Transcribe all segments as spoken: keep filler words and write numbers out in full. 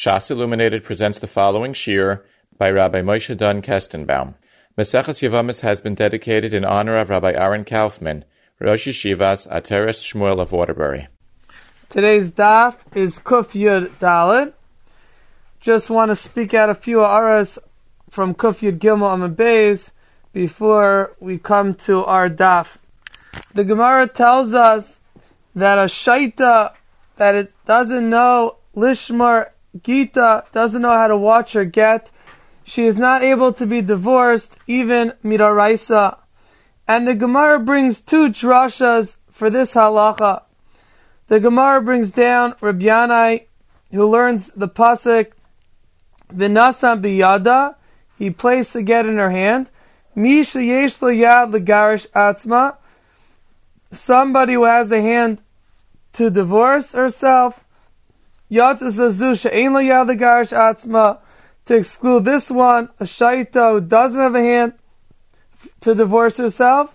Shas Illuminated presents the following shir by Rabbi Moshe Dun Kestenbaum. Maseches Yevamis has been dedicated in honor of Rabbi Aaron Kaufman, Rosh Yeshivas Ateres Shmuel of Waterbury. Today's daf is Kuf Yud Daled. Just want to speak out a few aras from Kuf Yud Gimel Amud Beis before we come to our daf. The Gemara tells us that a shaita that it doesn't know Lishmar Gita, doesn't know how to watch her get, she is not able to be divorced, even Midaraisa. And the Gemara brings two drashas for this halacha. The Gemara brings down Rabbi Yanai, who learns the pasuk, V'nasam biyada, he placed the get in her hand, Mi sheyesh lo yad legarish atzma, somebody who has a hand to divorce herself, Yatzis azu she'ein lo yad legarish atzma, to exclude this one, a shaita who doesn't have a hand to divorce herself.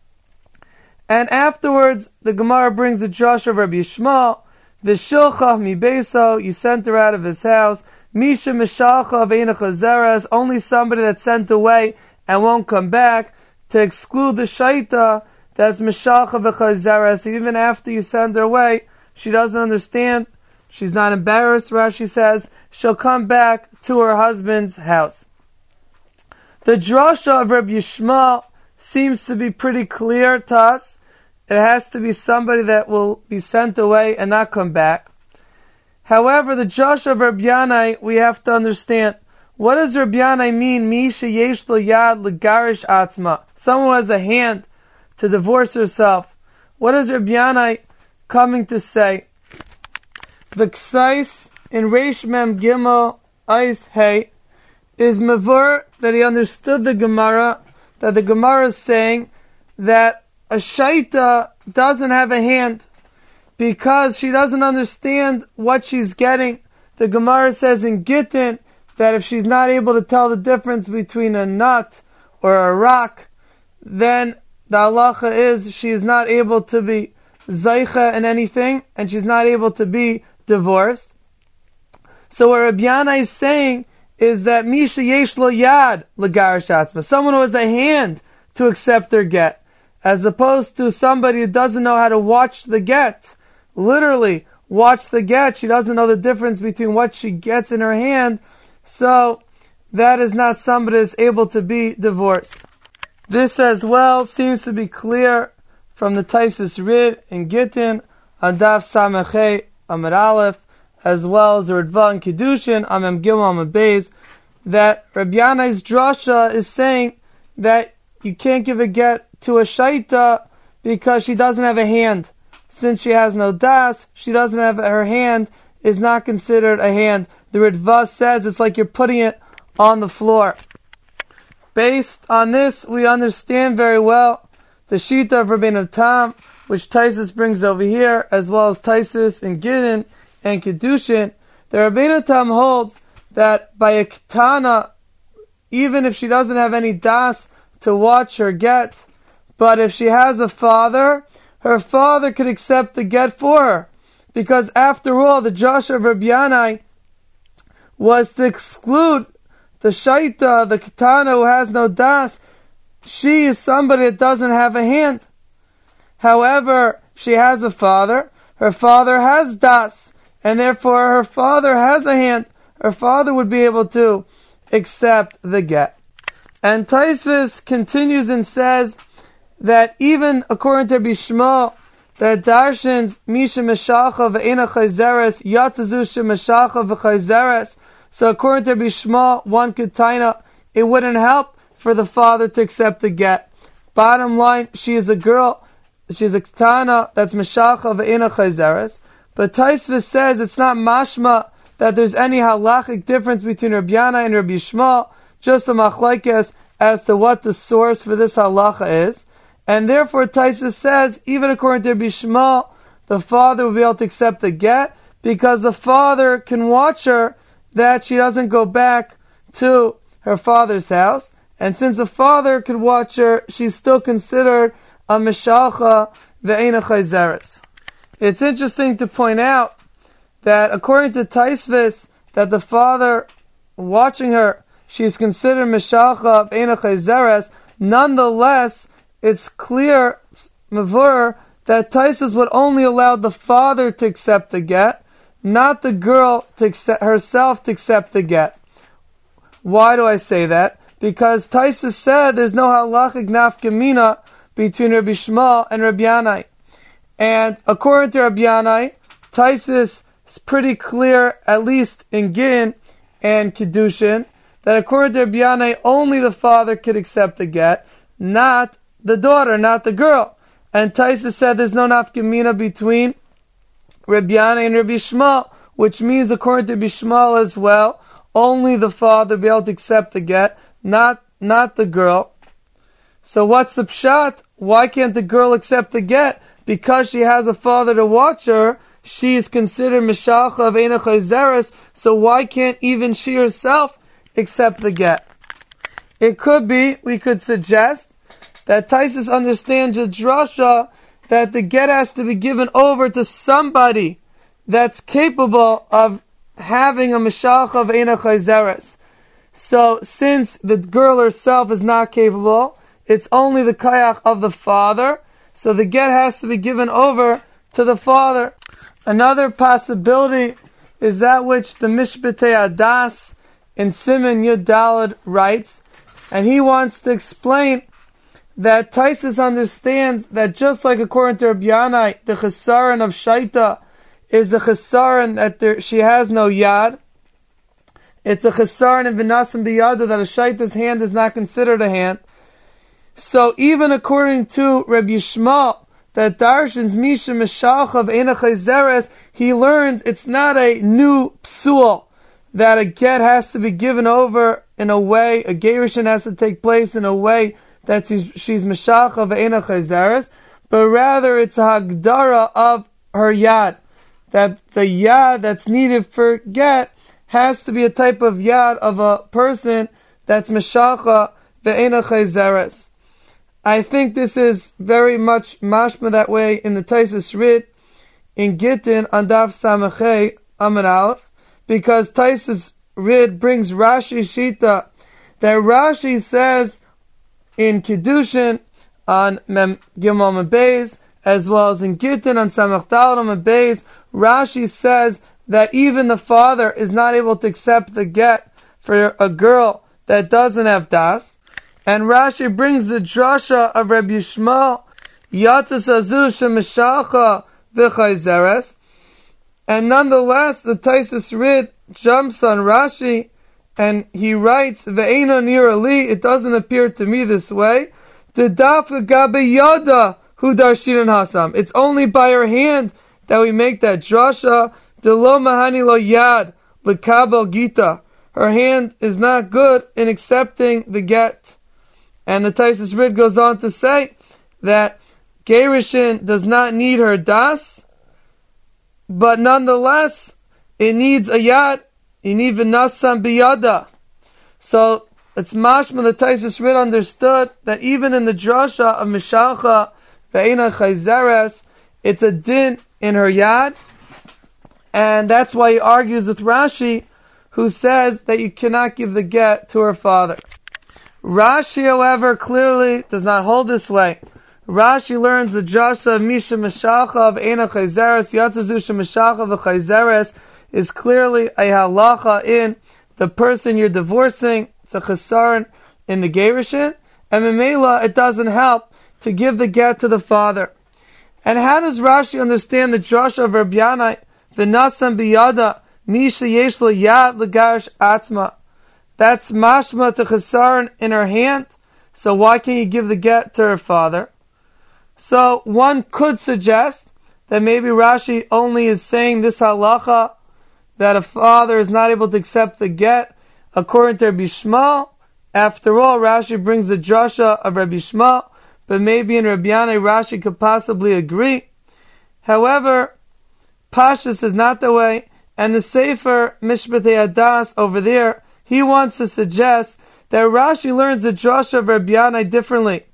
And afterwards, the Gemara brings a drush of Rabbi Yishmael, V'shilcha mi beso, you sent her out of his house, Misha mishalcha v'eina chazeres, only somebody that's sent away and won't come back, to exclude the shaita that's mishalcha v'chazeres. Even after you send her away, she doesn't understand, she's not embarrassed, Rashi says, she'll come back to her husband's house. The drasha of Rabbi Yishmael seems to be pretty clear to us. It has to be somebody that will be sent away and not come back. However, the drasha of Rabbi Yanai, we have to understand, what does Rabbi Yanai mean? Mi sheyesh lo yad legarish atzma. Someone who has a hand to divorce herself. What is Rabbi Yanai coming to say? The ksais in Reish Mem Gimel Eis Hey is mavur that he understood the Gemara, that the Gemara is saying that a shaita doesn't have a hand because she doesn't understand what she's getting. The Gemara says in Gittin that if she's not able to tell the difference between a nut or a rock, then the halacha is she is not able to be zaycha in anything, and she's not able to be divorced. So what Rabbi Yanai is saying is that Misha yesh lo yad legarish atzma, someone who has a hand to accept their get, as opposed to somebody who doesn't know how to watch the get. Literally, watch the get. She doesn't know the difference between what she gets in her hand, so that is not somebody that's able to be divorced. This as well seems to be clear from the Taisus Rid in Gittin, Adaf Samechei Amud Aleph, as well as the Ritva and Kiddushin, Amem Gimel Amud Beis, that Rabbi Yanai's drasha is saying that you can't give a get to a shaita because she doesn't have a hand. Since she has no das, she doesn't have, her hand is not considered a hand. The Ritva says it's like you're putting it on the floor. Based on this, we understand very well the shita of Rabbeinu Tam, which Taisus brings over here, as well as Taisus and Gittin and Kiddushin. The Rabbeinu Tam holds that by a ketana, even if she doesn't have any das to watch her get, but if she has a father, her father could accept the get for her. Because after all, the drasha of Rabbi Yanai was to exclude the shaita, the ketana who has no das. She is somebody that doesn't have a hand. However, she has a father, her father has das, and therefore her father has a hand. Her father would be able to accept the get. And Taisvis continues and says that even according to Bishma, that darshans misha meshalcha ve'ena chayzeres yatzazu shemeshalcha v'chayzeres. So according to Bishma, one could taina, it wouldn't help for the father to accept the get. Bottom line, she is a girl, she's a ketana that's meshalcha ve'ena chayzeres. But Taisvis says it's not mashma that there's any halachic difference between Rabbi Yanai and Rabbi Yishmael, just a machlekes as to what the source for this halacha is. And therefore Taisus says, even according to Rabbi Yishmael, the father will be able to accept the get, because the father can watch her that she doesn't go back to her father's house. And since the father could watch her, she's still considered a mishalcha ve'ena chayzeres. It's interesting to point out that according to Taisvis, that the father watching her, she is considered Mishalcha of Eina Chayzeres, nonetheless, it's clear, Mavur, that Taisus would only allow the father to accept the get, not the girl to accept, herself to accept the get. Why do I say that? Because Taisus said there's no halachic nafkamina between Rabbi Shmuel and Rabbi Yanai. And according to Rabbi Yanai, Taisus is pretty clear, at least in Gin and Kiddushin, that according to Rabbi Yanai, only the father could accept the get, not the daughter, not the girl. And Taisus said there's no nafkamina between Rabbi Yanai and Rabbi Shmuel, which means according to Rabbi Shmuel as well, only the father be able to accept the get, not not the girl. So what's the pshat? Why can't the girl accept the get? Because she has a father to watch her, she is considered Mishalcha of Eina Chayzeres, so why can't even she herself accept the get? It could be, we could suggest, that Taisus understands the drasha that the get has to be given over to somebody that's capable of having a Mishalcha of Eina Chayzeres. So, since the girl herself is not capable, it's only the kayach of the father, so the get has to be given over to the father. Another possibility is that which the Mishpatei Adas in Siman Yud Daled writes, and he wants to explain that Taisus understands that just like according to Rabbi Yanai, the chesaron of Shaita is a chesaron that there, she has no yad. It's a chesaron in V'nasim B'yada that a Shaita's hand is not considered a hand. So even according to Rabbi Yishmael, that Darshan's Misha Mishalcha of Eina Chayzeres, he learns it's not a new psul, that a get has to be given over in a way, a gerushin has to take place in a way that she's Mishalcha of Eina Chayzeres, but rather it's a hagdara of her yad, that the yad that's needed for get has to be a type of yad of a person that's Mishalcha Ve'ena Chayzeres. I think this is very much mashma that way in the Taisus Rid in Gittin on Daf Samachei Amud Aleph, because Taisus Rid brings Rashi Shita that Rashi says in Kiddushin on Mem Gimel Beis, as well as in Gittin on Samach Daled Beis, Rashi says that even the father is not able to accept the get for a girl that doesn't have das. And Rashi brings the drasha of Rabbi Yishmael, Yatzas Azu Shemishalcha V'Chayzeres, and nonetheless the Taisus Rid jumps on Rashi and he writes, Ve'eno nira li, it doesn't appear to me this way, the dafka gabe yada hu darshinan hasam. It's only by her hand that we make that drasha, de lo mahani lo yad l'kabel gita. Her hand is not good in accepting the get. And the Taisus Rid goes on to say that Gerushin does not need her das, but nonetheless, it needs a yad. You need v'nasam biyada. So it's mashma the Taisus Rid understood that even in the drasha of Mishalcha ve'ena chayzeres, it's a din in her yad, and that's why he argues with Rashi, who says that you cannot give the get to her father. Rashi, however, clearly does not hold this way. Rashi learns the drasha of Misha Mishalcha of Eina Chayzeres, Yatzazusha Mishalcha v'Chayzeres, is clearly a halacha in the person you're divorcing. It's a chesaron in the gerushin, and memela it doesn't help to give the get to the father. And how does Rashi understand the drasha of Rabbi Yanai, v'nasam biyada misha yesh lo yad l'garish atzma? That's mashma to chesaron in her hand, so why can't you give the get to her father? So one could suggest that maybe Rashi only is saying this halacha, that a father is not able to accept the get according to Rabbi Shmuel. After all, Rashi brings the drasha of Rabbi Shmuel, but maybe in Rabbi Yanai Rashi could possibly agree. However, Pashtus is not the way, and the Sefer Mishpatei Adas over there, he wants to suggest that Rashi learns the drasha of Rabbi Yanai differently.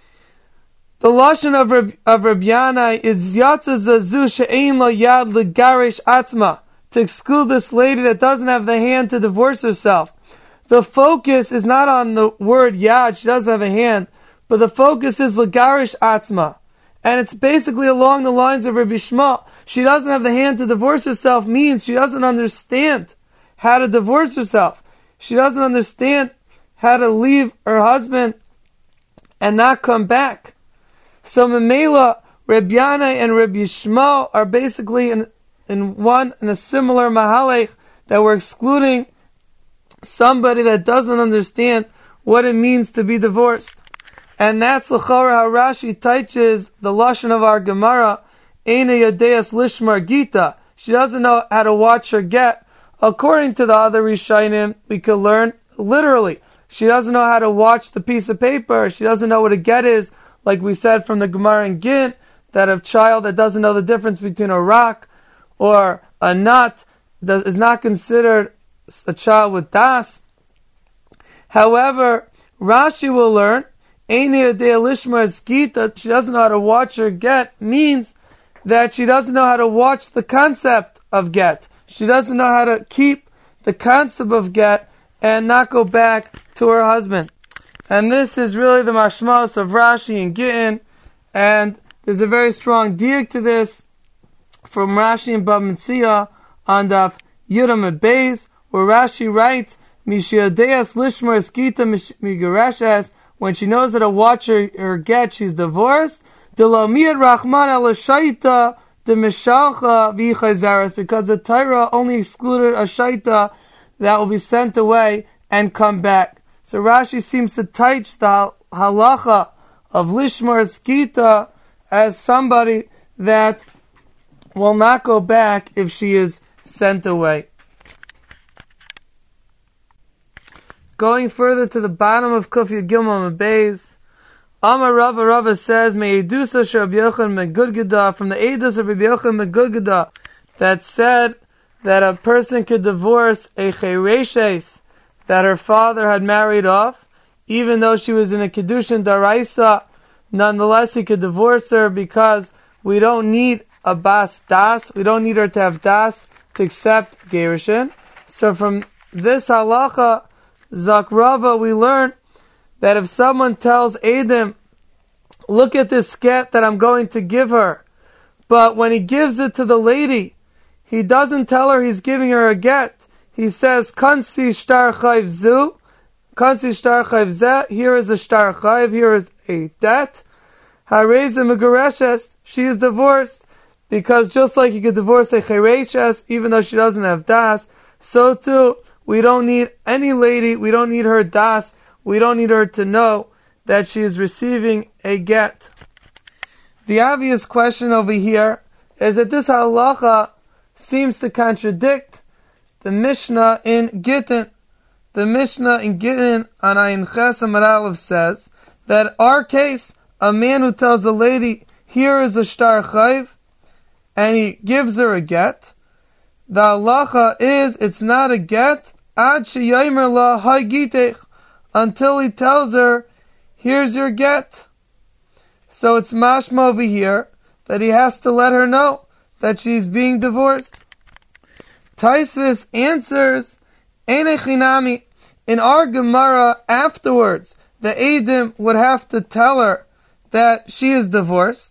The lashon of Rabbi, of Rabbi Yanai is Yatza Zazu She'ein Lo Yad L'Garish Atzma. to exclude this lady that doesn't have the hand to divorce herself. The focus is not on the word yad, she doesn't have a hand, but the focus is legarish atzma. And it's basically along the lines of Rabbi Shmuel. She doesn't have the hand to divorce herself means she doesn't understand how to divorce herself. She doesn't understand how to leave her husband and not come back. So Memela, Rabbi Yanai and Rabbi Shmuel are basically in, in one, in a similar mahalech, that we're excluding somebody that doesn't understand what it means to be divorced. And that's l'chora how Rashi teaches the lashon of our Gemara, Eina yadeas lishmar gita. She doesn't know how to watch her get. According to the other Rishonim, we could learn literally. She doesn't know how to watch the piece of paper. She doesn't know what a get is, like we said from the Gemara in Gin, that a child that doesn't know the difference between a rock or a nut is not considered a child with das. However, Rashi will learn, Eini Yadea Lishmar Gita, she doesn't know how to watch her get, means that she doesn't know how to watch the concept of get. She doesn't know how to keep the concept of get and not go back to her husband. And this is really the mashmaos of Rashi and Gittin, and there's a very strong diak to this from Rashi and Bava Metzia on Daf Yudam Beis, where Rashi writes, Mishiadeas Lishmar Skita Migareshes, when she knows how to watch her, her get, she's divorced. Delamiyat Rahman el Shaita de Mishalcha Vichazaras, because the Torah only excluded a Shaita that will be sent away and come back. So Rashi seems to teach the halacha of Lishmar Skita as somebody that will not go back if she is sent away. Going further to the bottom of Kuf Yud Gimel Beis, Amar Rava Rava says, Me'edusa Rabbi Yochanan Megudgada, from the Edus of Rabbi Yochanan Megudgada, that said that a person could divorce a Chereshes that her father had married off, even though she was in a Kedushin Daraisa, nonetheless he could divorce her because we don't need a Bas Das, we don't need her to have Das to accept Gerushin. So from this halacha, Zakrava, we learn that if someone tells Adam, look at this get that I'm going to give her, but when he gives it to the lady, he doesn't tell her he's giving her a get. He says, Kansi shtar chayv zu, Kansi shtar chayv zeh, here is a shtar chayv, here is a debt. Hareza megareshes, she is divorced, because just like you could divorce a chereshes, even though she doesn't have das, so too, we don't need any lady, we don't need her das, we don't need her to know that she is receiving a get. The obvious question over here is that this halacha seems to contradict the Mishnah in Gittin. The Mishnah in Gittin on Ayin Ches Amar Aleph says that our case, a man who tells a lady, here is a shtar chayv, and he gives her a get, the halacha is, it's not a get, ad sheyamer la hay gitech, until he tells her, here's your get. So it's mashma over here that he has to let her know that she's being divorced. Taisvis answers, Eine chinami, in our Gemara afterwards, the Eidim would have to tell her that she is divorced.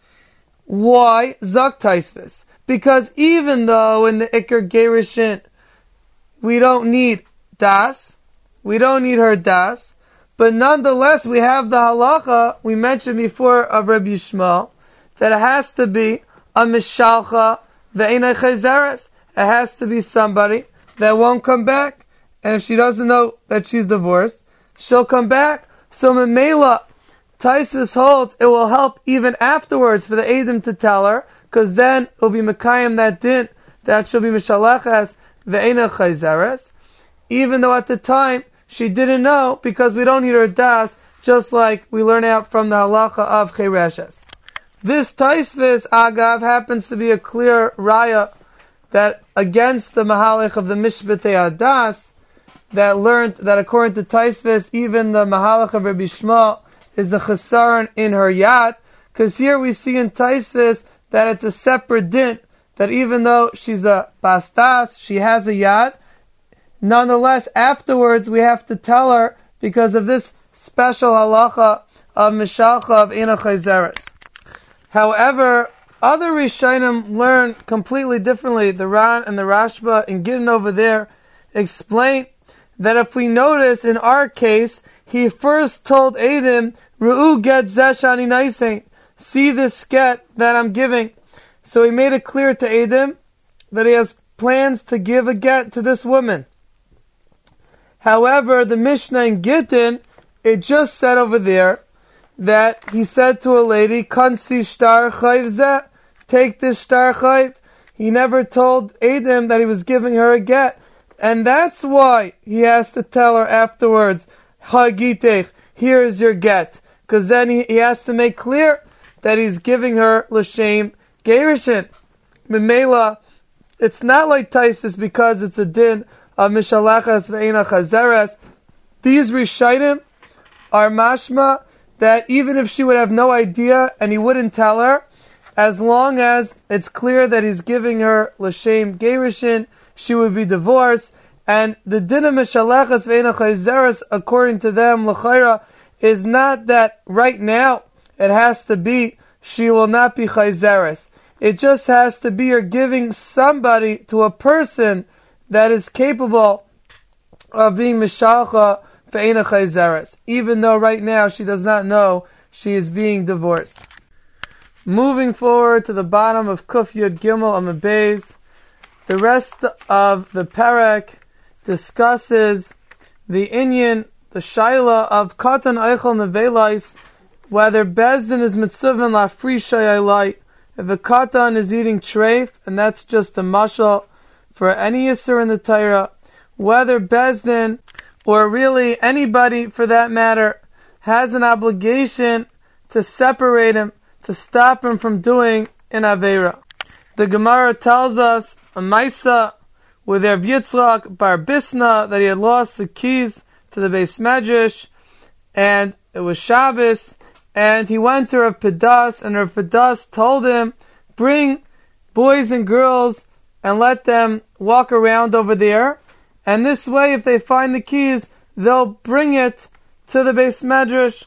Why? Zak Taisvis. Because even though in the Iker Gerushin, we don't need das, we don't need her das, but nonetheless we have the halacha we mentioned before of Rabbi Yishmael, that it has to be a mishalcha ve'enei chayzeres. It has to be somebody that won't come back, and if she doesn't know that she's divorced, she'll come back. So Memela, Taisus holds it will help even afterwards for the Eidim to tell her, because then it will be Mekayim that din, that she'll be Mishalachas ve'enei chayzeres, even though at the time she didn't know, because we don't need her das, just like we learn out from the halacha of Chereshes. This Taisvis, Agav, happens to be a clear raya that against the Mahalach of the Mishbetei Adas, that learned that according to Taisvis, even the Mahalach of Rabbi Shmuel is a chesaron in her yad, because here we see in Taisvis that it's a separate din, that even though she's a bastas, she has a yad, nonetheless, afterwards we have to tell her because of this special halacha of mishalcha of Eina Chayzeres. However, other Rishonim learn completely differently. The Ran and the Rashba in Gittin over there explain that if we notice in our case, he first told Adam, Ru'u get zeshani naisein, see this get that I'm giving. So he made it clear to Adam that he has plans to give a get to this woman. However, the Mishnah in Gittin, it just said over there that he said to a lady, Kansi shtar chayv zeh, take this shtar chayv. He never told Adam that he was giving her a get. And that's why he has to tell her afterwards, Hagitech, here is your get. Because then he, he has to make clear that he's giving her l'shem gerushin. Memela, it's not like Taisis because it's a din of mishalachas ve'ena chazeres. These Rishaitim are mashma that even if she would have no idea and he wouldn't tell her, as long as it's clear that he's giving her l'shem gerushin, she would be divorced. And the din of mishalachas ve'ena chazeres, according to them, l'chayra, is not that right now it has to be she will not be chayzeres. It just has to be you're giving somebody to a person that is capable of being mishalcha ve'ena chayzeres, even though right now she does not know she is being divorced. Moving forward to the bottom of Kuf Yud Gimel Amud Beis, the rest of the parak discusses the inyan, the shaila of katan eichel nevelais, whether bezdin is mitzvah lafri shayalai, if a katan is eating treif, and that's just a mashal for any yisur in the Torah, whether bezdin or really anybody for that matter has an obligation to separate him, to stop him from doing an aveira. The Gemara tells us a maisa with Rav Yitzchak bar Bisna that he had lost the keys to the Beis Medrash, and it was Shabbos, and he went to Rav Pedas, and Rav Pedas told him, bring boys and girls and let them walk around over there, and this way if they find the keys, they'll bring it to the Beis Medrash.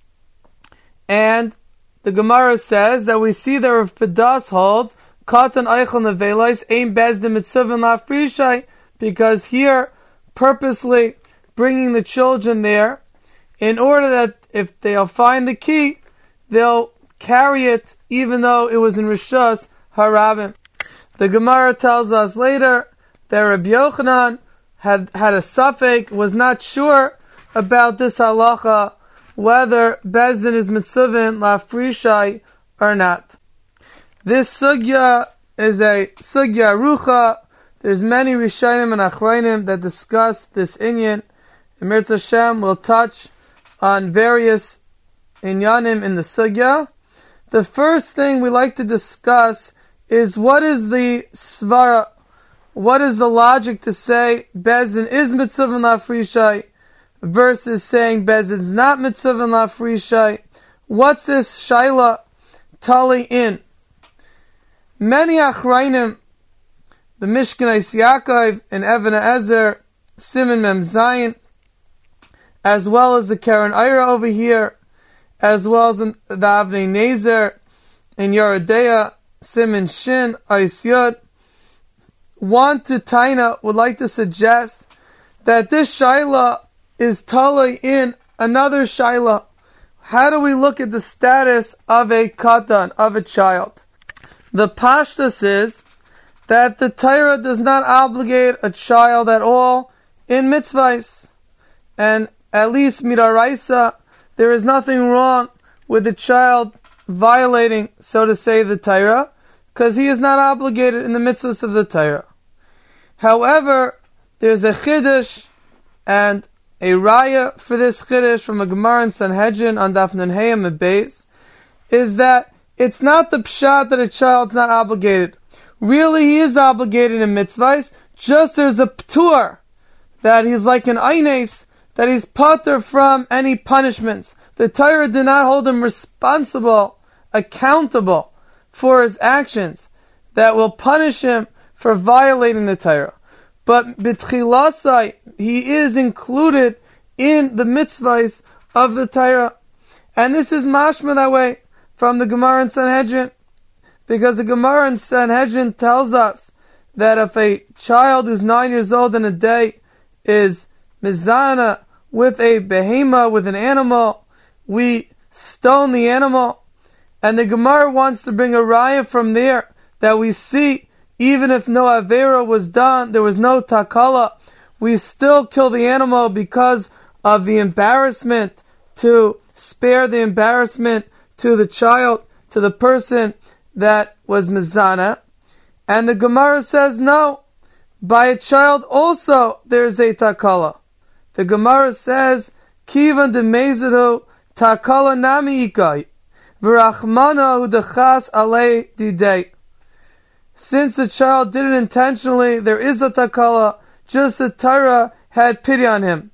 And the Gemara says that we see that Rav Pedas holds Katan Eichel Nevelais Ein Bezdin Mitzvah Lafrishai, because here purposely bringing the children there in order that if they'll find the key, they'll carry it even though it was in Rishus Harabim. The Gemara tells us later that Rabbi Yochanan had had a suffix, was not sure about this halacha, whether Bezdin is mitzvah lafrishai or not. This sugya is a sugya rucha. There's many Rishonim and Achrayim that discuss this inyan. And Mirz Hashem will touch on various inyanim in the sugya. The first thing we like to discuss is what is the svara, what is the logic to say Bezdin is mitzvah lafrishai versus saying Bezdin's not mitzvah lafrishai. What's this shaila tali in? Many achrayim, the Mishkanais Yaakov and Even Ezer, Siman Mem Zayin, as well as the Karen Ira over here, as well as the Avnei Nezer and Yeridea, Siman Shin, Ais Yud, want to Taina would like to suggest that this shaila is tali in another shaila. How do we look at the status of a katan, of a child? The pashtus is that the Torah does not obligate a child at all in mitzvahs. And at least midaraisa, there is nothing wrong with the child violating, so to say, the Torah, because he is not obligated in the mitzvahs of the Torah. However, there's a chiddush and a raya for this chiddush from a Gemara in Sanhedrin on Daf Nun Hey Amud Beis, is that it's not the pshat that a child's not obligated. Really, he is obligated in mitzvahs, just there's a ptur, that he's like an eines, that he's pater from any punishments. The Torah did not hold him responsible, accountable for his actions. that will punish him for violating the Torah. But b'tchilasai, he is included in the mitzvahs of the Torah. And this is mashma that way from the Gemara in Sanhedrin. Because the Gemara in Sanhedrin tells us that if a child who's nine years old in a day is mizana with a behema, with an animal, we stone the animal. And the Gemara wants to bring a raya from there that we see, even if no avera was done, there was no takala, we still kill the animal because of the embarrassment, to spare the embarrassment to the child, to the person that was mizana. And the Gemara says no, by a child also there's a takala. The Gemara says, Kivan de mezidu takala nami ikai, v'rachmana udachas alei didei. Since the child did it intentionally, there is a takala, just the Torah had pity on him.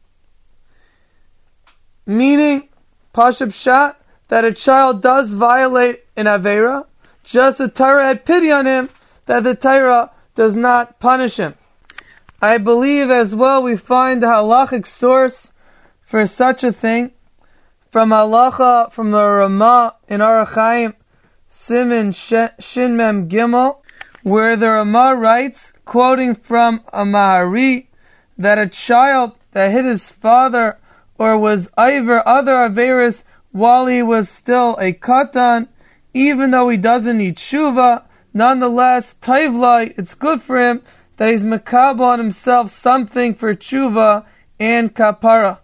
Meaning, Pashup Pshat, that a child does violate an Aveira, just the Torah had pity on him, that the Torah does not punish him. I believe as well we find the halachic source for such a thing from halacha, from the Ramah in Orach Chaim, Siman Shin Mem Gimel, where the Ramah writes, quoting from a Mahari, that a child that hit his father or was over other Averis while he was still a katan, even though he doesn't need tshuva, nonetheless, taivlai, it's good for him that he's makabel on himself something for tshuva and kapara.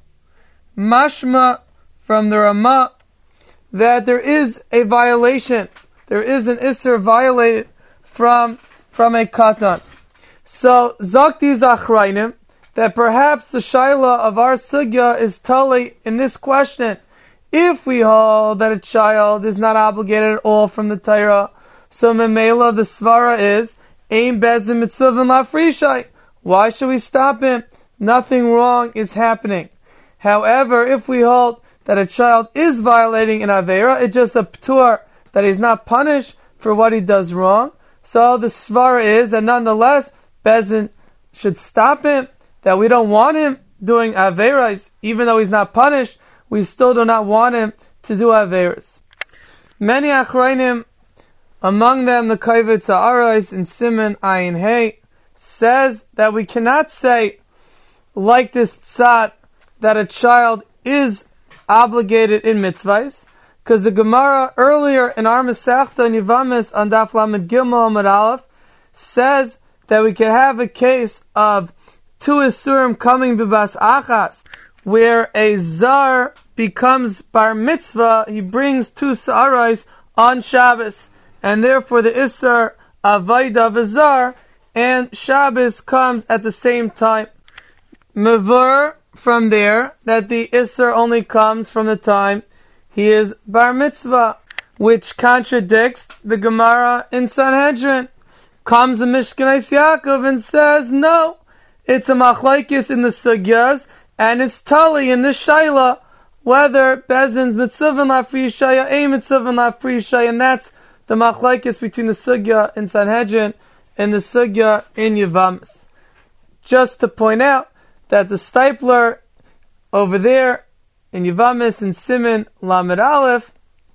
Mashma from the Ramah that there is a violation, there is an isser violated from from a katan. So zakti zachrainim, that perhaps the shaila of our sugya is totally in this question. If we hold that a child is not obligated at all from the Torah, so memela the svara is ein bezin mitzuvin lafrishai. Why should we stop him? Nothing wrong is happening. However, if we hold that a child is violating an avera, it's just a ptur that he's not punished for what he does wrong. So the svara is that nonetheless bezin should stop him, that we don't want him doing averas, even though he's not punished, we still do not want him to do averas. Many achrayim, among them the Kaivetz Ha'arais in Siman Ayin Hey, says that we cannot say, like this tzad, that a child is obligated in mitzvahs, because the Gemara earlier in our Masechta in Yevamis on Daf Lamed Gimel Amud Aleph says that we can have a case of two isurim coming b'bas achas, where a zar becomes bar mitzvah, he brings two sa'arais on Shabbos, and therefore the isur avaida v'zar and Shabbos comes at the same time. Mavur from there that the isur only comes from the time he is bar mitzvah, which contradicts the Gemara in Sanhedrin. Comes the Mishkanais Yaakov and says, no, it's a machlaikis in the sugyas, and it's tali in the shaila, whether bezin's mitzuvin lafrishaya, a mitzuvin lafrishaya, and that's the machlaikis between the sugya in Sanhedrin and the sugya in Yevamis. Just to point out that the Stipler over there in Yevamis and Siman Lamed Aleph,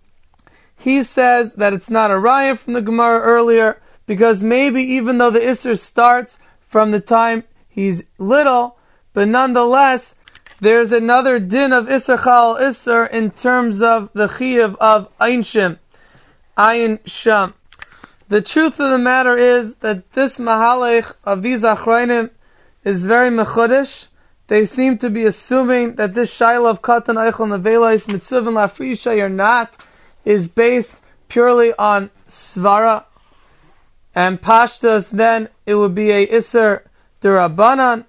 he says that it's not a raya from the Gemara earlier, because maybe even though the Isser starts from the time he's little, but nonetheless, there's another din of Isser Chal Isser in terms of the Chiyuv of Ayin Shim, Ayin Sham. The truth of the matter is that this Mahalech of these Achrayim is very mechudesh. They seem to be assuming that this Shaila of Katan Eichel Nevelais Mitzuvin Lafrisha or not is based purely on Svara and Pashtas, then it would be a Isser Durabanan.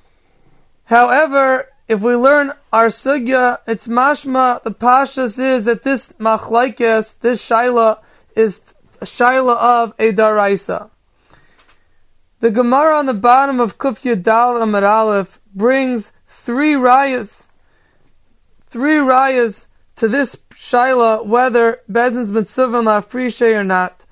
However, if we learn our Sugya, it's mashma, the Pashtas is that this Machlaikes, this Shaila, is a Shaila of a Daraisa. The Gemara on the bottom of Kuf Yudal Amud Aleph brings three rayas, three rayas to this Shaila, whether Bezin's Mitzuvin Lafrisha or not. The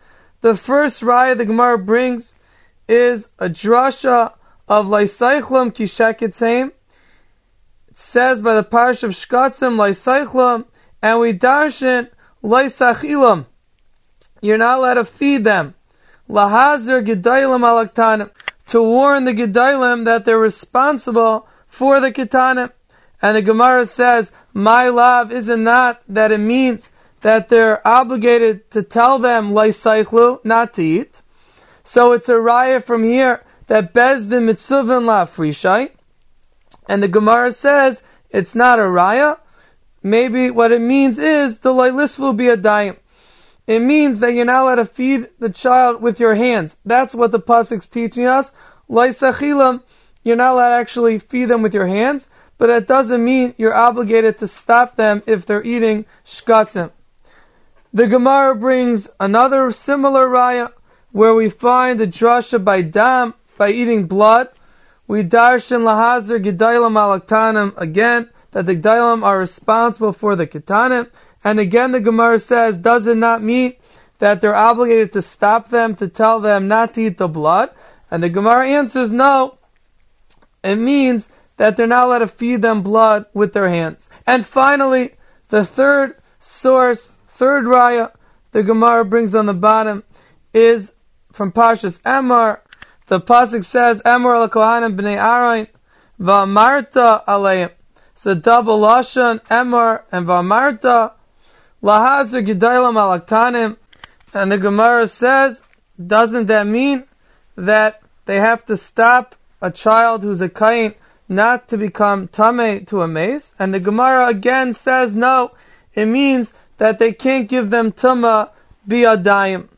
The first raya the Gemara brings is a drasha of Laisaychlam Kisheketzaim. It says by the parish of Shkatzim Laisaychlam, and we darshan Laisachilam. You're not allowed to feed them. Lahazir Gedailim Alaktanim, to warn the Gedailim that they're responsible for the Ketanim. And the Gemara says, my love isn't not that it means that they're obligated to tell them Laisaychlu, not to eat. So it's a raya from here that Bezdin Mitzuvin La Frishai. And the Gemara says it's not a raya. Maybe what it means is the Lailisvu be a dayim. It means that you're not allowed to feed the child with your hands. That's what the pasuk's teaching us. Laisachilam, you're not allowed to actually feed them with your hands, but it doesn't mean you're obligated to stop them if they're eating shkatzim. The Gemara brings another similar raya where we find the drasha by dam, by eating blood. We darshan lahazir gedailam alaktanim, again, that the gedailam are responsible for the ketanim. And again, the Gemara says, does it not mean that they're obligated to stop them, to tell them not to eat the blood? And the Gemara answers, no. It means that they're not allowed to feed them blood with their hands. And finally, the third source, third raya, the Gemara brings on the bottom, is from Parshas Emor. The pasuk says, Emor al-Kohanim b'nei Aaron, v'amarta aleim. It's a double lashon, Emor and v'amarta. Lahazir gedailam alaktanim. And the Gemara says, doesn't that mean that they have to stop a child who's a kain not to become tameh to a mace? And the Gemara again says, no, it means that they can't give them tumah biyadayim.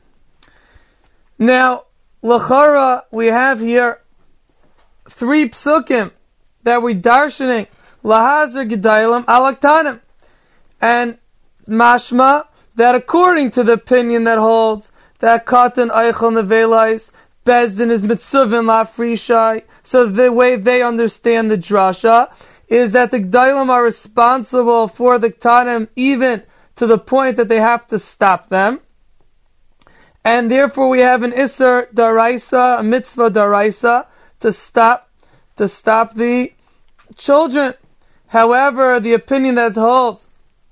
Now, l'chara, we have here three psukim that we darshaning, lahazir gedailam alaktanim. And mashma, that according to the opinion that holds that katan eichel nevelais, bezdin is mitzuvin la frishai, so the way they understand the drasha is that the gedailim are responsible for the ketanim even to the point that they have to stop them. And therefore we have an Isser Daraisa, a mitzvah Daraisa, to stop, to stop the children. However, the opinion that holds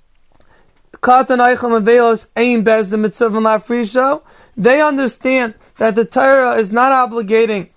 Katan Eichel Nevelos Ein Bez the Mitzvah La Frisho, they understand that the Torah is not obligating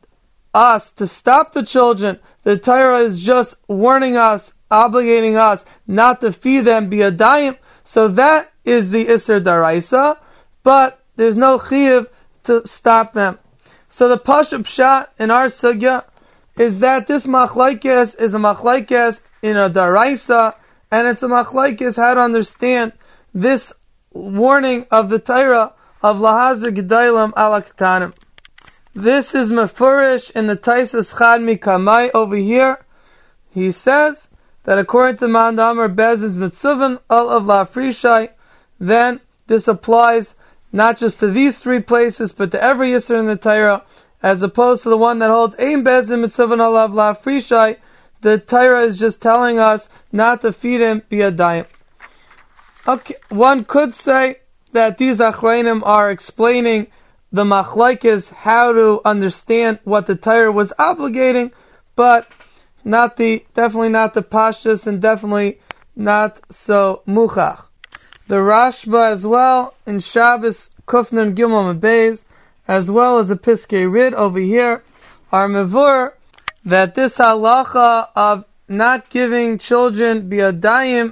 us to stop the children. The Torah is just warning us, obligating us not to feed them biyadayim. So that is the Isser Daraisa, but there's no chiyuv to stop them. So the Pashup Pshat in our sugya is that this machlaikes is a machlaikes in a Daraisa, and it's a machlaikes how to understand this warning of the Torah of lahazir gedailam alaktanim. This is mefurish in the Taisus Chad Mikamai over here. He says that according to Mandamar Bezin's mitzuvin al of la frishai, then this applies not just to these three places, but to every yisur in the Torah, as opposed to the one that holds ein bezin mitzuvin al of la frishai. The Torah is just telling us not to feed him biyadayim. Okay, one could say that these achrayim are explaining the machlaikes, how to understand what the Torah was obligating, but not the, definitely not the pashtus, and definitely not so muchach. The Rashba as well in Shabbos Kufnan Gimel Mebeis, as well as the Piskei Rid over here, are mevur that this halacha of not giving children biyadayim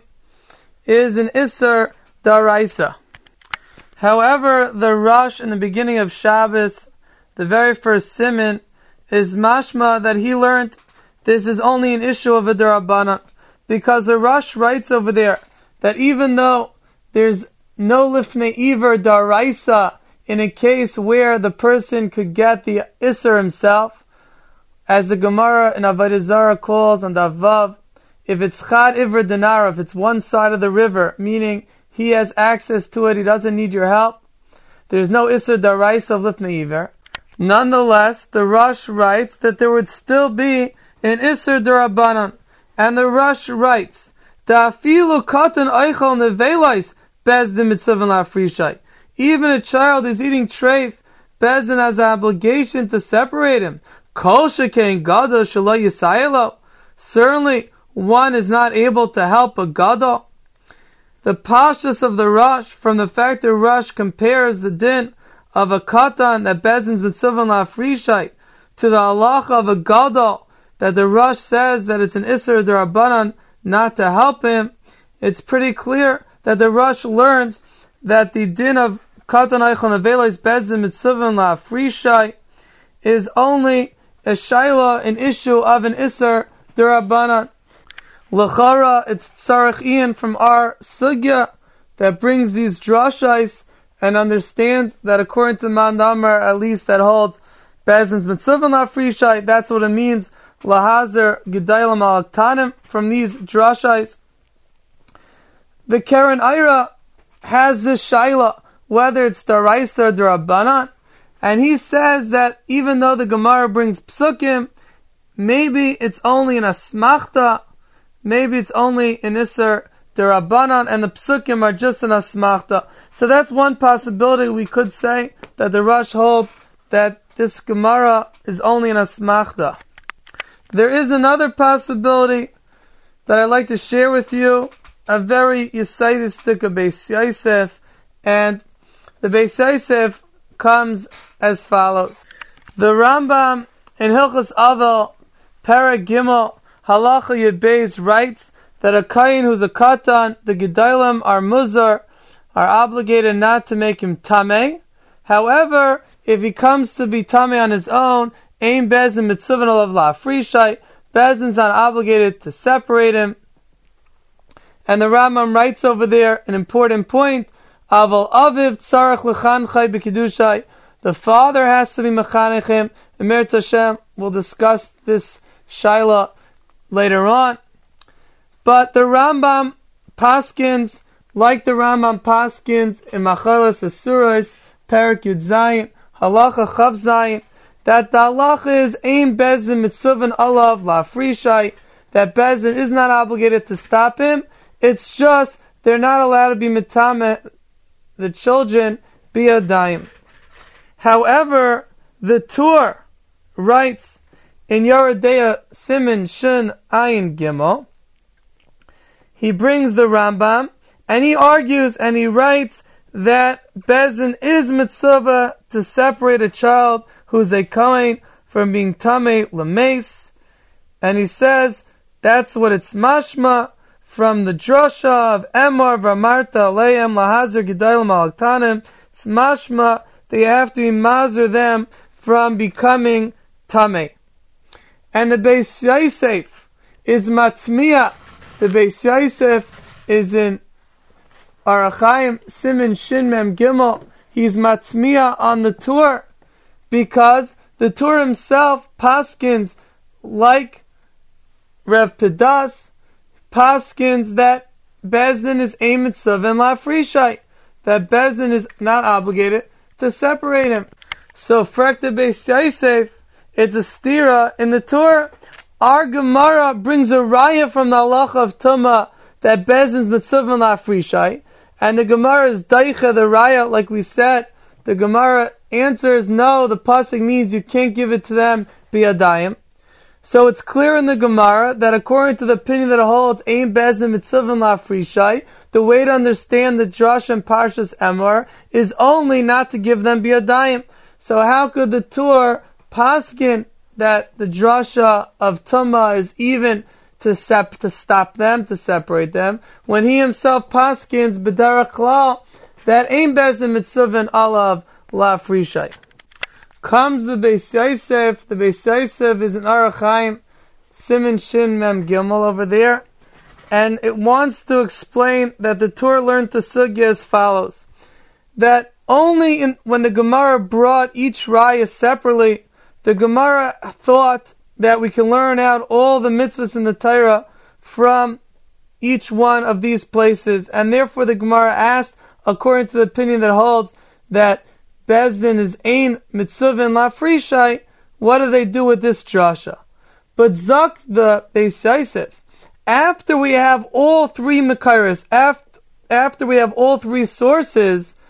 is an Isser Daraisa. However, the Rosh in the beginning of Shabbos, the very first siman, is mashma that he learned this is only an issue of a Darabanan, because the Rosh writes over there that even though there's no lifnei iver Daraisa in a case where the person could get the Isser himself, as the Gemara in Avodah Zarah calls on the Vav, if it's Chad Iver Dinar, if it's one side of the river, meaning he has access to it, he doesn't need your help, there's no Isser Daraisa of Lifnei Iver. Nonetheless, the Rosh writes that there would still be an Isser Darabanan. And the Rosh writes, Ta'afilu katan eichel nevelais bez de mitzvah la frishai. Even a child who's eating treif, Bezdin has an obligation to separate him. Kol shekain gadol shelo yisayelo. Certainly, one is not able to help a gadol. The pashtus of the Rosh, from the fact that Rosh compares the din of a katan that Bezdin's mitzuvan la'afrishai to the halacha of a gadol, that the Rosh says that it's an isser d'Rabbanan not to help him, it's pretty clear that the Rosh learns that the din of katan eichon avelos Bezdin mitzuvan la'afrishai is only a shaila, an issue of an isser d'Rabbanan. L'chara, it's tzarech ian from our sugya that brings these drashais and understands that according to the Mandamar, at least that holds Bezdin's mitzuvan la'afrishai, that's what it means, lahazer gedailam al-tanim, from these drashais. The Keren Ira has this shaila, whether it's daraisa or d'Rabbanan, and he says that even though the Gemara brings psukim, maybe it's only an asmachta, maybe it's in Isser d'Rabbanan, and the psukim are just an asmachta. So that's one possibility. We could say that the Rosh holds that this Gemara is only an asmachta. There is another possibility that I'd like to share with you, a very yesaitistic of Beis Yosef, and the Beis Yosef comes as follows. The Rambam in Hilchos Avel, Perek Gimel, Halacha Yud Beis writes that a kain who's a katan, the gedalim are muzar, are obligated not to make him tameh. However, if he comes to be tameh on his own, ein Bezdin mitzuvan alav la'afrishai, Bezdin's not obligated to separate him. And the Rambam writes over there an important point, Aval aviv tzarech lechanchai b'kidushai, the father has to be mechanech him. Emir Tashem, we'll discuss this shaila later on. But the Rambam paskins, like the Rambam paskins in Machalas Asuros, Perek Yud Zayin, Halacha Chav Zayin, that the halacha is ein Bezdin mitzuvan alav la'afrishai, that Bezdin is not obligated to stop him. It's just they're not allowed to be mitameh the children biyadayim. However, the Tur writes in Yoredeya Siman Shun Ayin Gimel, he brings the Rambam, and he argues and he writes that Bezdin is mitzvah to separate a child who's a kohen from being tamei l'meis, and he says that's what it's mashma from the drasha of Emor v'amarta aleim lahazer gedalim al-aktanim. It's mashma that you have to be mazer them from becoming tamei. And the Beis Yosef is matmiya. The Beis Yosef is in Arachaim Siman Shin Mem Gimel. He's matmiya on the Tur because the Tur himself paskins like Rev Pedas paskins that Bezdin is ein mitzuvan la'afrishai, that Bezdin is not obligated to separate him. So Frekta Beis Yosef, it's a stira in the Tur. Our Gemara brings a raya from the halacha of Tumah that Bezdin's mitzuvan la'afrishai, and the Gemara is daicha the raya, like we said. The Gemara answers no, the pasuk means you can't give it to them biyadayim. So it's clear in the Gemara that according to the opinion that it holds ein Bezdin mitzuvan la'afrishai, the way to understand the Drash and Parshas Emor is only not to give them biyadayim. So how could the Tur paskin that the drasha of Tumah is even to sep- to stop them, to separate them, when he himself paskins b'derech klal that ein Bezdin mitzuvan alav la'afrishai? Comes the Beis Yosef. The Beis Yosef is an Arachaim Siman Shin Mem Gimel over there, and it wants to explain that the Tur learned the sugya as follows: that only in, when the Gemara brought each raya separately, the Gemara thought that we can learn out all the mitzvahs in the Torah from each one of these places, and therefore the Gemara asked, according to the opinion that holds that Bezdin is ein mitzuvan la'afrishai, what do they do with this drasha? But Zak the Beis Yosef, after we have all three Mekairos, after, after we have all three sources,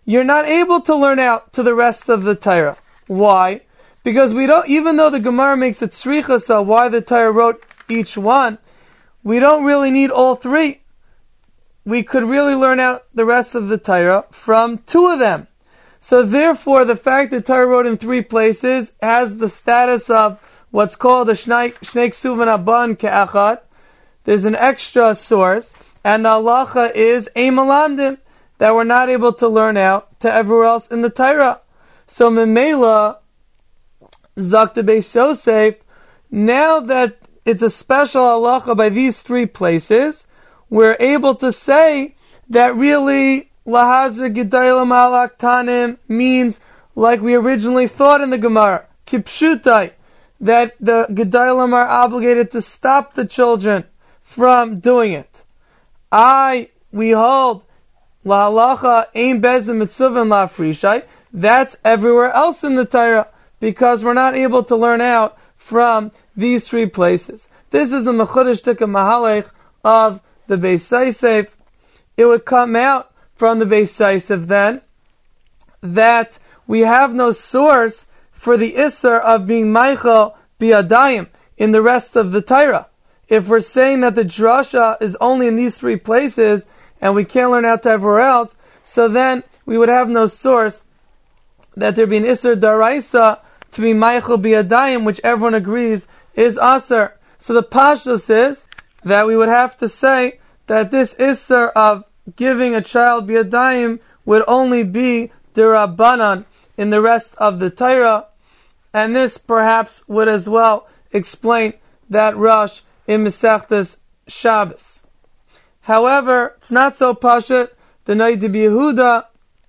you're not able to learn out to the rest of the Torah. Why? Because we don't, even though the Gemara makes it tzrichasa why the Torah wrote each one, we don't really need all three. We could really learn out the rest of the Torah from two of them. So therefore, the fact that Torah wrote in three places has the status of what's called a Shnei Ksuvan Aban Ke'achad. There's an extra source, and the halacha is a malamdim, that we're not able to learn out to everywhere else in the Torah. So Memela, Zakta Beis Yosef, now that it's a special halacha by these three places, we're able to say that really Lahazir Gedayla Malak Tanim means like we originally thought in the Gemara, Kipshutai, that the Gedalim are obligated to stop the children from doing it. I, we hold La halacha ein bezin mitzuvim la frishai. That's everywhere else in the Torah, because we're not able to learn out from these three places. This is in the Chudash Tikka Mahalech of the Beis Yosef. It would come out from the Beis Yosef then that we have no source for the Isser of being Meichel Biadayim in the rest of the Torah. If we're saying that the drasha is only in these three places and we can't learn out to everywhere else, so then we would have no source that there be an Isser Daraisa to be Meichel Biadayim, which everyone agrees is Aser. So the Pashtus is that we would have to say that this Isser of giving a child Biadayim would only be Dirabanan in the rest of the Torah, and this perhaps would as well explain that Rush in Masechtas Shabbos. However, it's not so pashut. The Noda B'Yehuda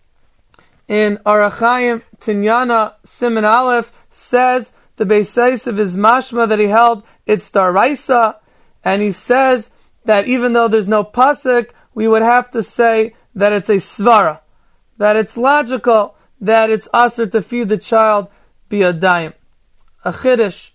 in Arachayim Tinyana Siman Aleph says the Beis Yosef is mashma that he held it's daraisa, and he says that even though there's no pasuk, we would have to say that it's a svara, that it's logical that it's aser to feed the child biadayim. A chiddush.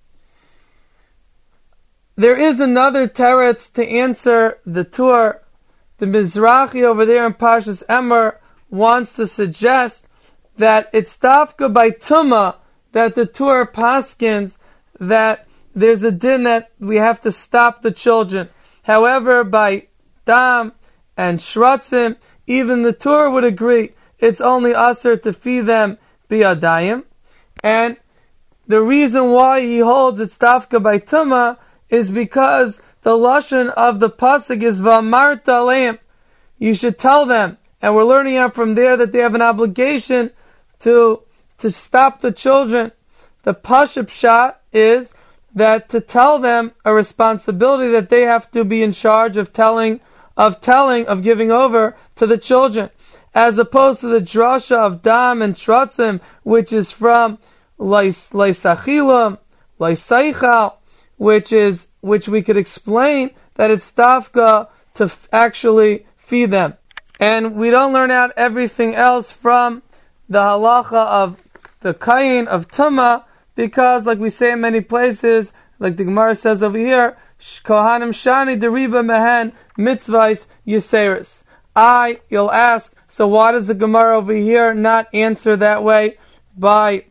There is another teretz to answer the Tur. The Mizrahi over there in Parshas Emor wants to suggest that it's dafka by Tumah that the Tur paskins that there's a din that we have to stop the children. However, by Dam and Shratzim, even the Tur would agree it's only aser to feed them biadayim. And the reason why he holds it's dafka by Tumah is because the lashon of the pasuk is v'amarta aleim. You should tell them, and we're learning out from there that they have an obligation to to stop the children. The pashut pshat is that to tell them a responsibility that they have to be in charge of telling, of telling, of giving over to the children, as opposed to the drasha of Dam and Shratzim, which is from Leisachilam, Leisaichal, which is which we could explain that it's dafka to f- actually feed them. And we don't learn out everything else from the halacha of the kayin of Tumah, because like we say in many places, like the Gemara says over here, Kohanim shani deriba mehen mitzvahs yiseris. I, you'll ask, so why does the Gemara over here not answer that way by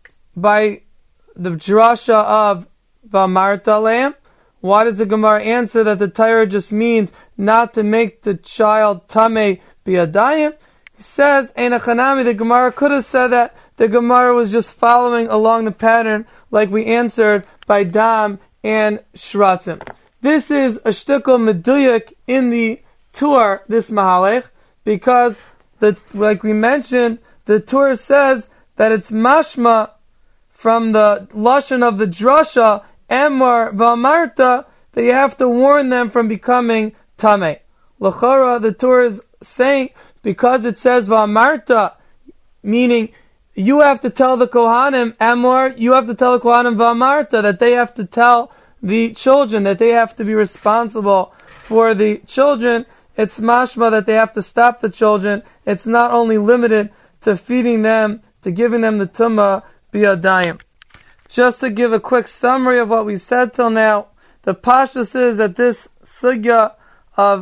by the drasha of V'amarta aleim? Why does the Gemara answer that the Torah just means not to make the child tamei biadayim? He says, Ein achanami, the Gemara could have said that. The Gemara was just following along the pattern like we answered by Dam and Shratzim. This is a shtickle meduyik in the Tur, this Mahalech, because the like we mentioned, the Tur says that it's mashma from the lashon of the drasha Emor v'amarta, that you have to warn them from becoming tamei. L'chara, the Torah is saying, because it says v'amarta, meaning you have to tell the Kohanim, Emor, you have to tell the Kohanim v'amarta, that they have to tell the children, that they have to be responsible for the children. It's mashma that they have to stop the children. It's not only limited to feeding them, to giving them the tumah biadayim. Just to give a quick summary of what we said till now, the pashtus is that this sugya of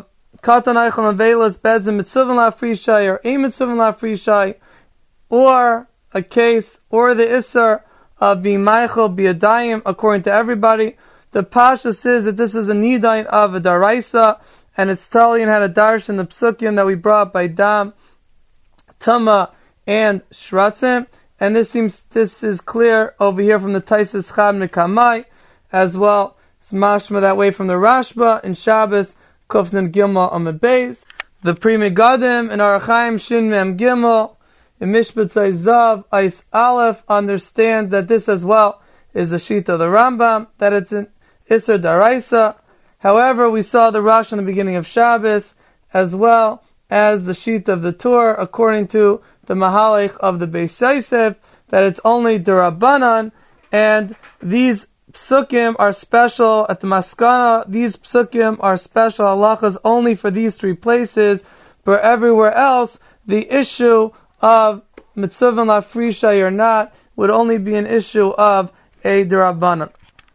Katan Eichel Avelas Bezin Mitzuvin La Frishai or A Mitzuvin La Frishai, or a case, or the Isser of being Meichel B'Yadayim, according to everybody. The Pasha says that this is a Nidain of a Daraisa, and it's Talian had a Darsh in the Psukim that we brought by Dam, Tama, and Shratzim, and this seems, this is clear over here from the Taisis Chab Nekamai, as well. It's mashma that way from the Rashba in Shabbos, Kufnan Gimel Amud Beis. The Pri Megadim in Arachaim Shin Mem Gimel, in Mishpat Zav Ais Aleph, understands that this as well is a sheet of the Rambam, that it's an Isser Daraisa. However, we saw the Rash in the beginning of Shabbos, as well as the sheet of the Tur, according to the Mahalech of the Beis Yosef, that it's only Durabanan, and these Psukim are special at the Maskana. These Psukim are special halachas only for these three places, but everywhere else, the issue of Mitzuvin La Frishai or not would only be an issue of a Durabanan.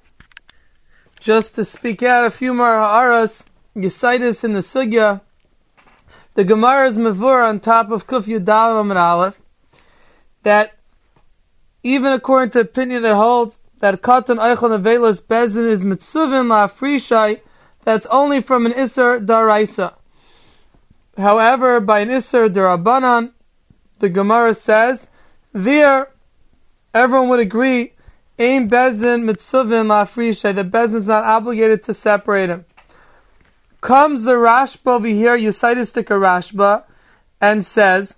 Just to speak out a few more ha'aras, Yesaitis in the Sugya, the Gemara's Mavur on top of Kuf Yud Daled Amud Aleph, that even according to opinion that holds that Katan Eichel Nevelas Bezin is Mitzuvin La Frishai, that's only from an Isser Daraisa. However, by an Isser Darabanan, the Gemara says, there, everyone would agree, Ein Bezin Mitzuvin La Frishai, that Bezin's not obligated to separate him. Comes the Rashba over here, Yesaitistic Rashba, and says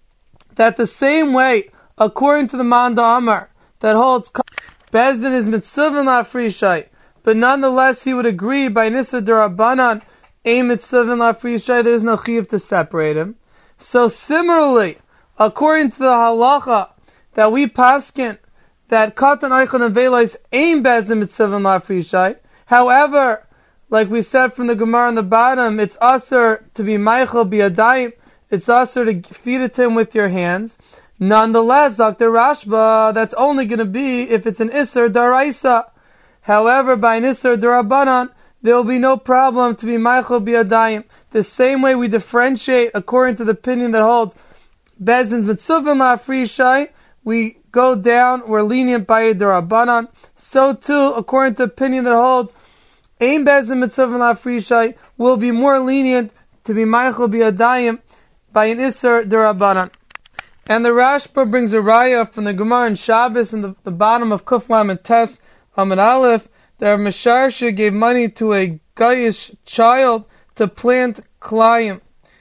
that the same way, according to the Manda Amar, that holds Bezdin is Mitzuvin La Frishai, but nonetheless he would agree by Nisa Durabanan, a Mitzuvin La Frishai, there's no Chiv to separate him. So similarly, according to the Halacha that we paskin, that Katan Eichel Nevela is Ein Bezdin Mitzuvin La Frishai, however, like we said from the Gemara on the bottom, it's usher to be Meichel B'Yadayim, it's usher to feed it to him with your hands. Nonetheless, Doctor Rashba, that's only going to be if it's an Isser Daraisa. However, by an Isser Darabanan, there will be no problem to be Meichel B'Yadayim. The same way we differentiate according to the opinion that holds Bezin Mitzuvin La Frishai, we go down, we're lenient by a Darabanan. So too, according to the opinion that holds Ein Bezin Mitzuvin La Frishai, will be more lenient to be Meichel B'Yadayim by an Isser Darabanan. And the Rashba brings a raya from the Gemara in Shabbos in the, the bottom of Kuf Lam and Tes Amud Aleph that Rav Mesharsha gave money to a Gayish child to plant Klayim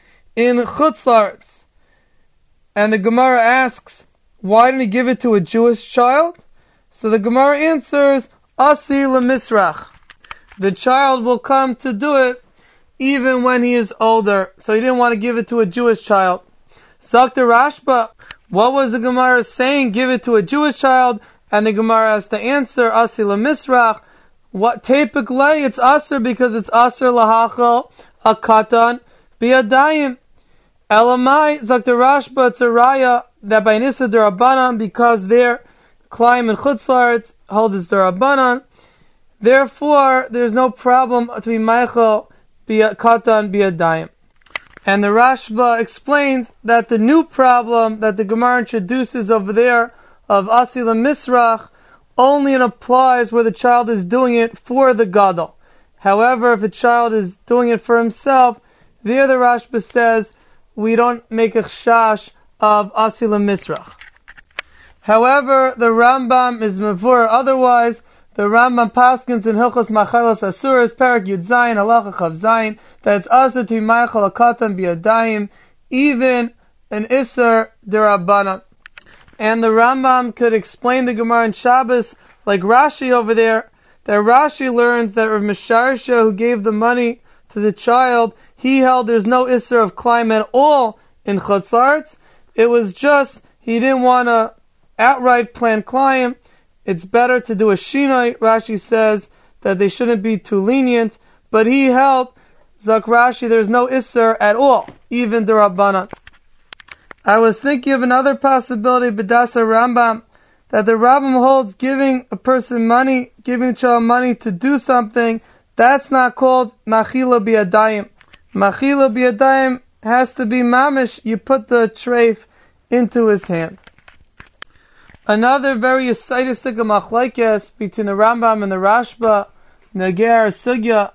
in Chutz La'aretz. And the Gemara asks, why didn't he give it to a Jewish child? So the Gemara answers, Asi L'Misrach. The child will come to do it even when he is older. So he didn't want to give it to a Jewish child. Zakta Rashba, what was the Gemara saying? Give it to a Jewish child, and the Gemara has to answer, Asi L'Misrach. What typically it's Aser because it's Aser Lahachal Akatan B'Yadayim. Elamai, Zakta Rashba, it's a raya that by Nisa Darabanan, because their climb in Chutz La'aretz hold is Darabanan. Therefore, there's no problem to be Meichel Katan B'Yadayim. And the Rashba explains that the new problem that the Gemara introduces over there of Asi L'Misrach only applies where the child is doing it for the Gadol. However, if the child is doing it for himself, there the Rashba says we don't make a chash of Asi L'Misrach. However, the Rambam is mavur otherwise. The Rambam paskins in Hilchos Machalos Asuras, Parak Yud Zayin, Halacha Chav Zayin, that it's also to be Meichel Akatan B'Yadayim, even an Isser D'Rabbanan. And the Rambam could explain the Gemara in Shabbos, like Rashi over there, that Rashi learns that Rav Mesharsha, who gave the money to the child, he held there's no Isser of climb at all in Chutz La'aretz. It was just, he didn't want to outright plant climb. It's better to do a shinoi. Rashi says that they shouldn't be too lenient, but he held, Zak Rashi, there's no Isser at all, even the Rabbanan. I was thinking of another possibility, B'dasa Rambam, that the Rambam holds giving a person money, giving a child money to do something, that's not called Machila B'Yadayim. Machila biyadayim has to be mamish. You put the treif into his hand. Another very asaitistic machlokes between the Rambam and the Rashba, Nager Sugya,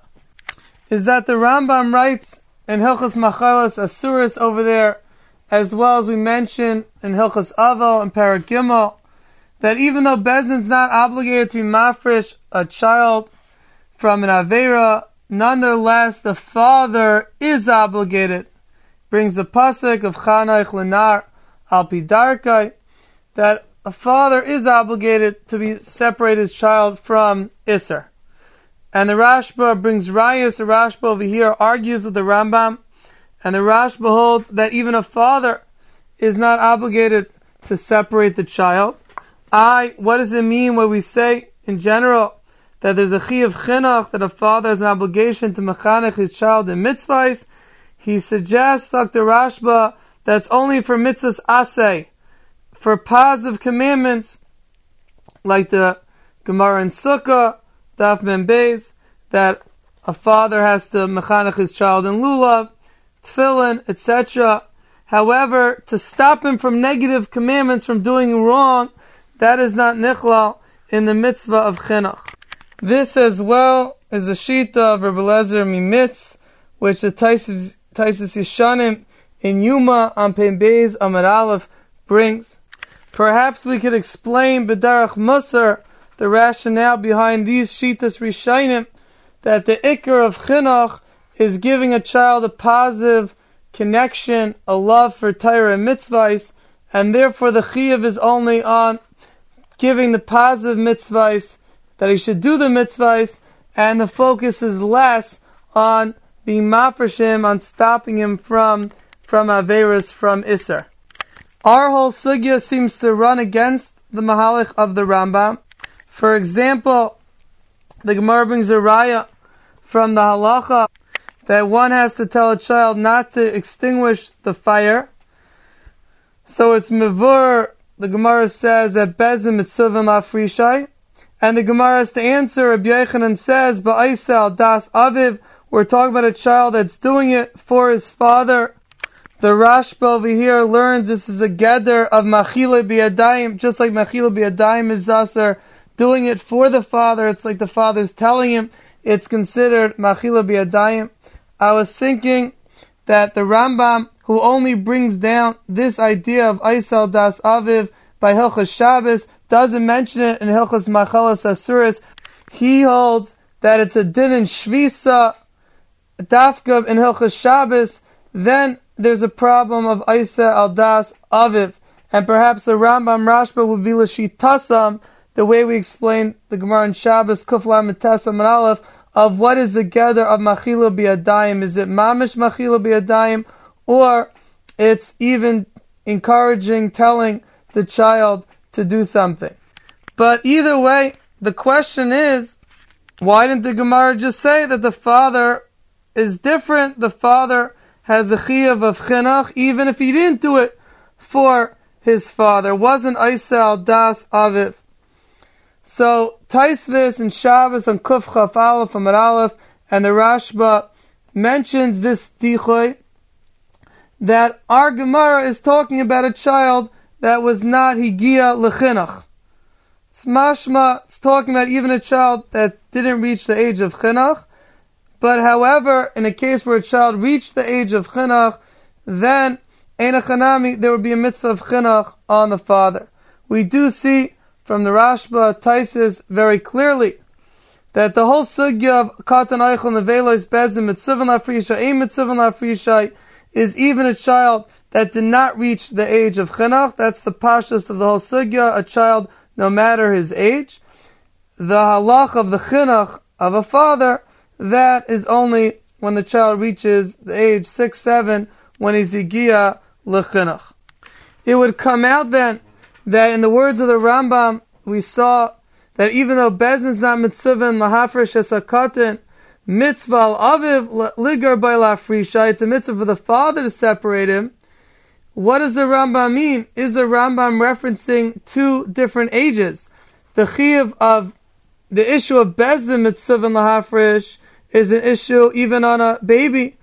is that the Rambam writes in Hilchos Machalas Asuris over there, as well as we mentioned in Hilchos Avo and Parak Gimel, that even though Bezin's not obligated to be mafresh a child from an Aveira, nonetheless the father is obligated. Brings the pasuk of Chanaich Lenar Al Pidarkai, that a father is obligated to be separate his child from Isser. And the Rashba brings Rayas. The Rashba over here argues with the Rambam, and the Rashba holds that even a father is not obligated to separate the child. I, what does it mean when we say, in general, that there's a chi of chinuch, that a father has an obligation to mechanech his child in mitzvahs? He suggests, Doctor Rashba, that's only for mitzvahs aseh, for positive commandments, like the Gemara in Sukkah, Daf Mem Beis, that a father has to mechanech his child in lulav, tefillin, et cetera. However, to stop him from negative commandments, from doing wrong, that is not nichlal in the mitzvah of chinuch. This as well is the shita of Rebbe Lezer Mimitz, which the Taisus Yeshanim in Yuma on Pem Beis Amar Aleph brings. Perhaps we could explain B'derech Musar the rationale behind these shitas Rishainim, that the ikar of chinuch is giving a child a positive connection, a love for Torah and mitzvahs, and therefore the chiyuv is only on giving the positive mitzvahs, that he should do the mitzvahs, and the focus is less on being mafresh him, on stopping him from from averas, from Isser. Our whole sugya seems to run against the mahalich of the Rambam. For example, the Gemara brings a raya from the halacha that one has to tell a child not to extinguish the fire. So it's mevur, the Gemara says that bezim mitzuvim lafrishai, and the Gemara has to answer. Rabbi Yochanan says, ba'isal das aviv, we're talking about a child that's doing it for his father. The Rashba over here learns this is a gather of machila biyadayim, just like machila biyadayim is zaser, doing it for the father. It's like the father's telling him. It's considered machila biyadayim. I was thinking that the Rambam, who only brings down this idea of Aisal Das Aviv by Hilchos Shabbos, doesn't mention it in Hilchos Machalas Asuris. He holds that it's a din in Shvisa, Dafkav in Hilchos Shabbos. Then there's a problem of Aisal Al Das Aviv. And perhaps the Rambam Rashba would be L'shitasam, the way we explained the Gemara in Shabbos, Kufla Mitasam and Aleph, of what is the gather of Machila Biyadayim. Is it Mamish Machila Biyadayim, or it's even encouraging, telling the child to do something? But either way, the question is, why didn't the Gemara just say that the father is different? The father has a chiyuv of chinuch, even if he didn't do it for his father. Wasn't Aisal Das Aviv. So Taisvis and Shabbos on Kuf Chaf Aleph Amar Aleph, and the Rashba mentions this dichoy, that our Gemara is talking about a child that was not higia lechinuch. It's mashma, it's talking about even a child that didn't reach the age of chinuch. But however, in a case where a child reached the age of chinuch, then ein chanami, there would be a mitzvah of chinuch on the father. We do see from the Rashba, Taisus, very clearly, that the whole sugya of katan eichel nevelos bezim mitzvah lafrisha, ein mitzvah lafrisha, is even a child that did not reach the age of chinuch. That's the pashas of the whole sugya, a child, no matter his age. The halach of the chinuch of a father, that is only when the child reaches the age six, seven, when he's higia lechinuch. It would come out then that in the words of the Rambam, we saw that even though Bezin's not mitzvah and lahafresh esakatin, mitzvah al aviv ligar by lafrisha, it's a mitzvah for the father to separate him. What does the Rambam mean? Is the Rambam referencing two different ages? The chiyuv of the issue of Bezin mitzvah and lahafresh is an issue even on a baby.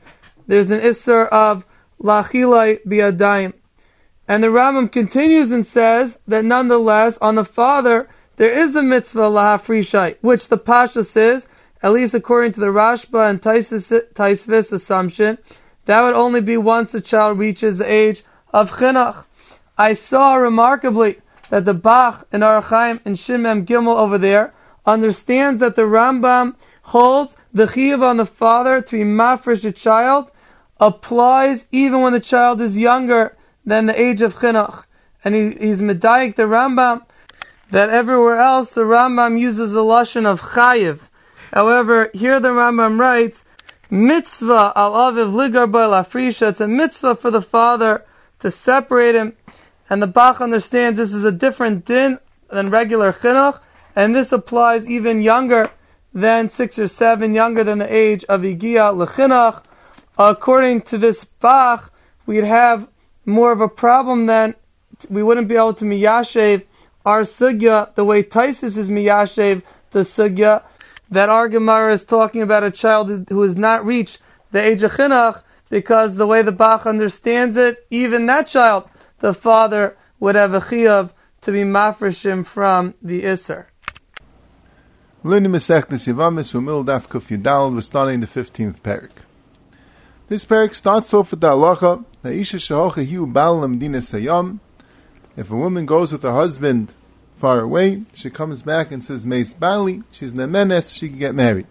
there's an Isser of Lachilai Biadayim. And the Rambam continues and says that nonetheless, on the father, there is a mitzvah lahafrishai, which the Pasha says, at least according to the Rashba and Taisvis assumption, that would only be once the child reaches the age of chinuch. I saw remarkably that the Bach in Orach Chaim and Shimem Gimel over there understands that the Rambam holds the chiyuv on the father to be mafresh a child applies even when the child is younger than the age of chinuch. And he, he's medayik the Rambam that everywhere else the Rambam uses a lashon of chayiv. However, here the Rambam writes, mitzvah al aviv ligar ba lafrisha. It's a mitzvah for the father to separate him. And the Bach understands this is a different din than regular chinuch, and this applies even younger than six or seven, younger than the age of igia lechinuch. According to this Bach, we'd have more of a problem then. We wouldn't be able to miyashev our sugya the way Taisus is miyashev the sugya that our Gemara is talking about a child who has not reached the age of chinuch, because the way the Bach understands it, even that child, the father would have a chiyuv to be mafreshim from the Isser. We're starting the fifteenth parak. This parak starts off with the halacha, if a woman goes with her husband far away, she comes back and says, Meis Bali, she's nemenes, she can get married.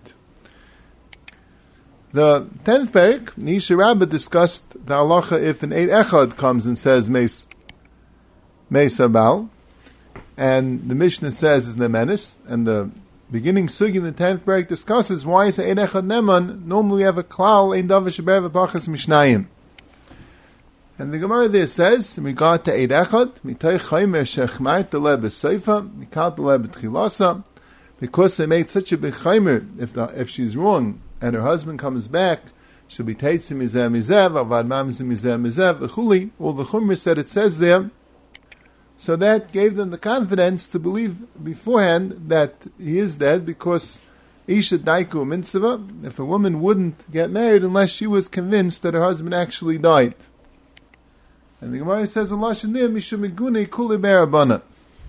The tenth parak, Nisha Rabbah discussed the halacha if an Eid Echad comes and says Meis Meis Abal, and the Mishnah says is nemenes, and the beginning sugi in the tenth parak discusses why is Eid Echad neman. Normally we have a klal ein davar sheber v'pachas mishnayim. And the Gemara there says, in regard to Eid Echad, mitay chaymer shechmart le b'seifa, mikat le b'tchilasa, because they made such a big chaymer, if the, if she's wrong and her husband comes back, she'll be teitzim mizeh mizeh, avad mamzim mizeh mizeh, v'chuli. All the chumras that it says there. So that gave them the confidence to believe beforehand that he is dead, because Isha Daiku Mitzvah, if a woman wouldn't get married unless she was convinced that her husband actually died. And the Gemara says, Allah Shanim, Mishumigune Kuli Berabana.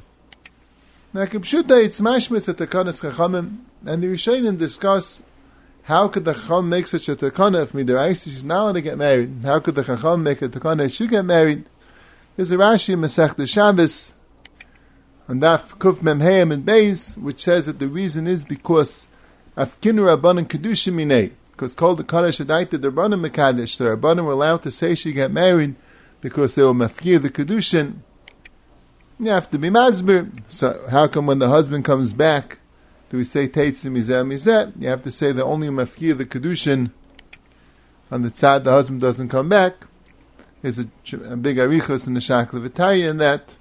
Now, Kipshuta, it's mashmis at Takanas Chachamim, and the Rishonim discuss how could the Chacham make such a Takana if Midaraisa she's not allowed to get married. How could the Chacham make a Takana if she get married? There's a Rashi in Masechta Shabbos on Daf Kuf Mem Hayim and Beis, which says that the reason is because Afkinu Rabbanan Kedushim Minei, because called the Kaddish Adaita the Rabbanan Mekadesh, the Rabbanan were allowed to say she get married because they were mafkir the Kedushin. You have to be masber. So how come when the husband comes back, do we say Teitzim Mizeh Mizeh? You have to say that only mafkir the Kedushin on the tzad the husband doesn't come back. There's a, a big arichos in the Shakla V'Taya in that.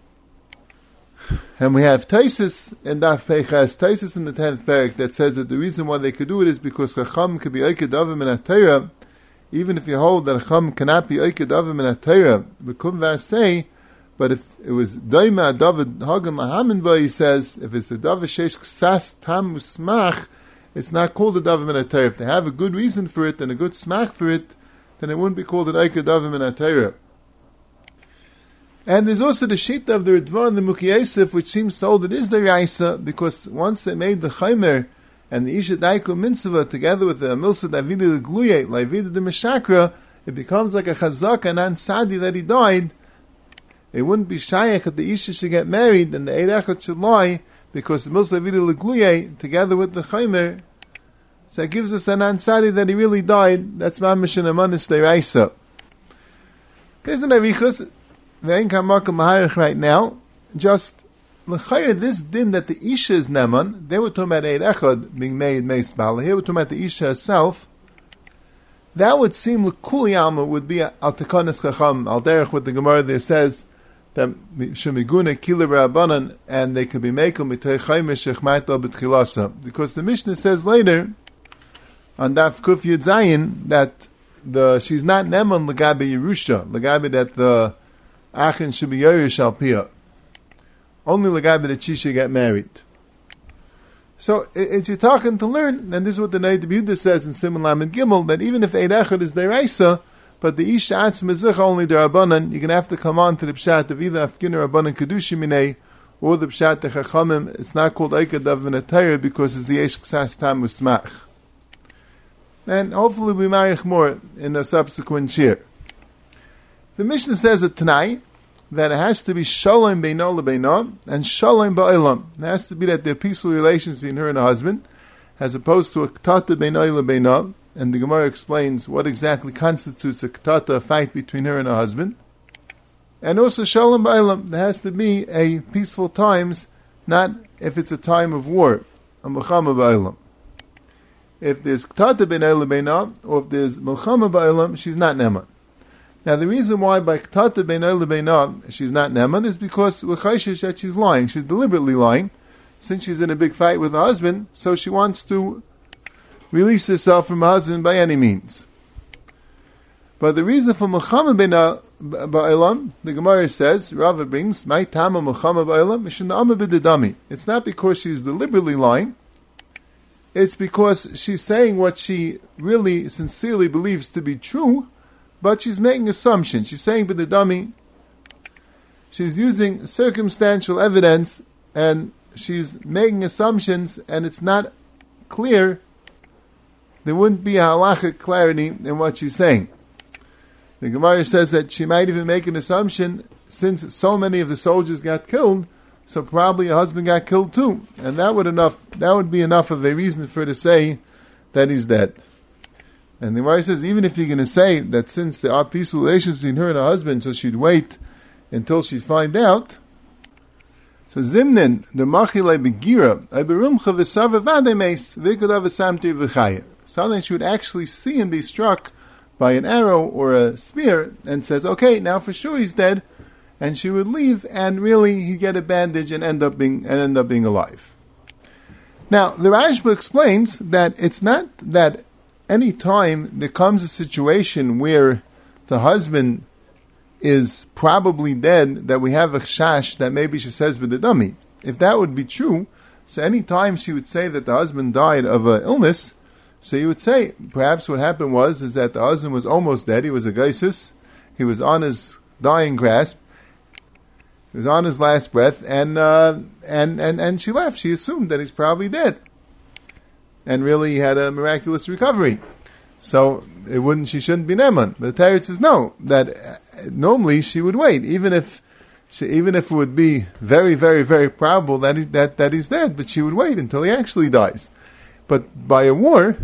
And we have Taisus and Daf Peichas, Taisus in the tenth parak that says that the reason why they could do it is because Chacham could be Oiked Avim in a Torah. Even if you hold that Chacham cannot be Oiked Avim in a Torah, we couldn't say, but if it was Daima David Hagan Lahamin Ba, he says, if it's the David Sheish Ksas Tam Musmach, it's not called a Davim in a Torah. If they have a good reason for it and a good smach for it, then it wouldn't be called an Oiked Avim in a Torah. And there's also the Shita of the Ridvan and the Muki Yosef, which seems to hold it is the Raisa, because once they made the Chaymer and the Isha Daiku Mitzvah together with the Milsa Davida the Gluyet, Lavida the Meshakra, it becomes like a Chazak and Ansadi that he died. It wouldn't be Shaykh that the Isha should get married and the Eid Echad should lie, because the Milsa Davida the Gluyet together with the Chaymer, so it gives us an Ansadi that he really died. That's Mamish and Amanis the Raisa. There's an Arichus. Right now, just l'chayr this din that the Isha is Neman, they were talking about Eid Echad being made Meis Bala, here we're talking about the Isha herself. That would seem l'kuli alma would be al tekanas chacham, al derech what the Gemara there says, that shemiguna kila rabbanan, and they could be mekel mitay chaymish shechmaita b'tchilasa. Because the Mishnah says later, on Daf Kuf Yud Zayin, that the she's not Neman l'gabe Yerusha, l'gabe that the Achin should be Yerush al Piyah. Only Lagabi that she should get married. So it's you're talking to learn, and this is what the Neid Yehuda says in Simon Lamed Gimel, that even if Eid Echad is Deraisa, but the Isha Atzma Mezich only Derabanan, you're going to have to come on to the Pshat of either Afkiner Rabbanan Kedushim Minei, or the Pshat the Chachamim. It's not called Eikad of V'natayr because it's the Eish Ksas Tam Usmach. And hopefully we marich more in a subsequent shir. The Mishnah says at tonight that it has to be Shalom Beino Lebeino and Shalom Ba'olam. It has to be that there are peaceful relations between her and her husband, as opposed to a Ktata Beino Lebeino. And the Gemara explains what exactly constitutes a Ktata, a fight between her and her husband. And also Shalom Ba'olam. There has to be a peaceful times, not if it's a time of war, a Melchama Ba'olam. If there's Ktata Beino Lebeino, or if there's Melchama Ba'olam, she's not Neman. Now, the reason why by Ktata Beino Lebeino she's not Neman is because we're chayshish that she's lying. She's deliberately lying. Since she's in a big fight with her husband, so she wants to release herself from her husband by any means. But the reason for Melchama Beino Ba'olam, the Gemara says, Rava brings, My Tama Melchama Ba'olam, Mishna'ama B'dedami. It's not because she's deliberately lying. It's because she's saying what she really sincerely believes to be true, but she's making assumptions. She's saying with the dummy, she's using circumstantial evidence, and she's making assumptions, and it's not clear. There wouldn't be a halachic clarity in what she's saying. The Gemara says that she might even make an assumption, since so many of the soldiers got killed, so probably her husband got killed too, and that would enough. That would be enough of a reason for her to say that he's dead. And the Gemara says, even if you're going to say that since there are peaceful relations between her and her husband, so she'd wait until she'd find out. So Zimnin, the Machile Begira, Iberumcha V'Sava Vademes, V'Kodav V'Samti V'Chaya. Something she would actually see him be struck by an arrow or a spear, and says, okay, now for sure he's dead, and she would leave, and really he'd get a bandage and end up being and end up being alive. Now, the Rashba explains that it's not that any time there comes a situation where the husband is probably dead, that we have a shash that maybe she says with the dummy. If that would be true, so any time she would say that the husband died of an illness, so you would say, perhaps what happened was, is that the husband was almost dead, he was a geisis, he was on his dying grasp, he was on his last breath, and, uh, and, and, and she left. She assumed that he's probably dead. And really he had a miraculous recovery. So it wouldn't, she shouldn't be Neman. But the Torah says no, that uh, normally she would wait, even if she, even if it would be very, very, very probable that, he, that, that he's dead, but she would wait until he actually dies. But by a war,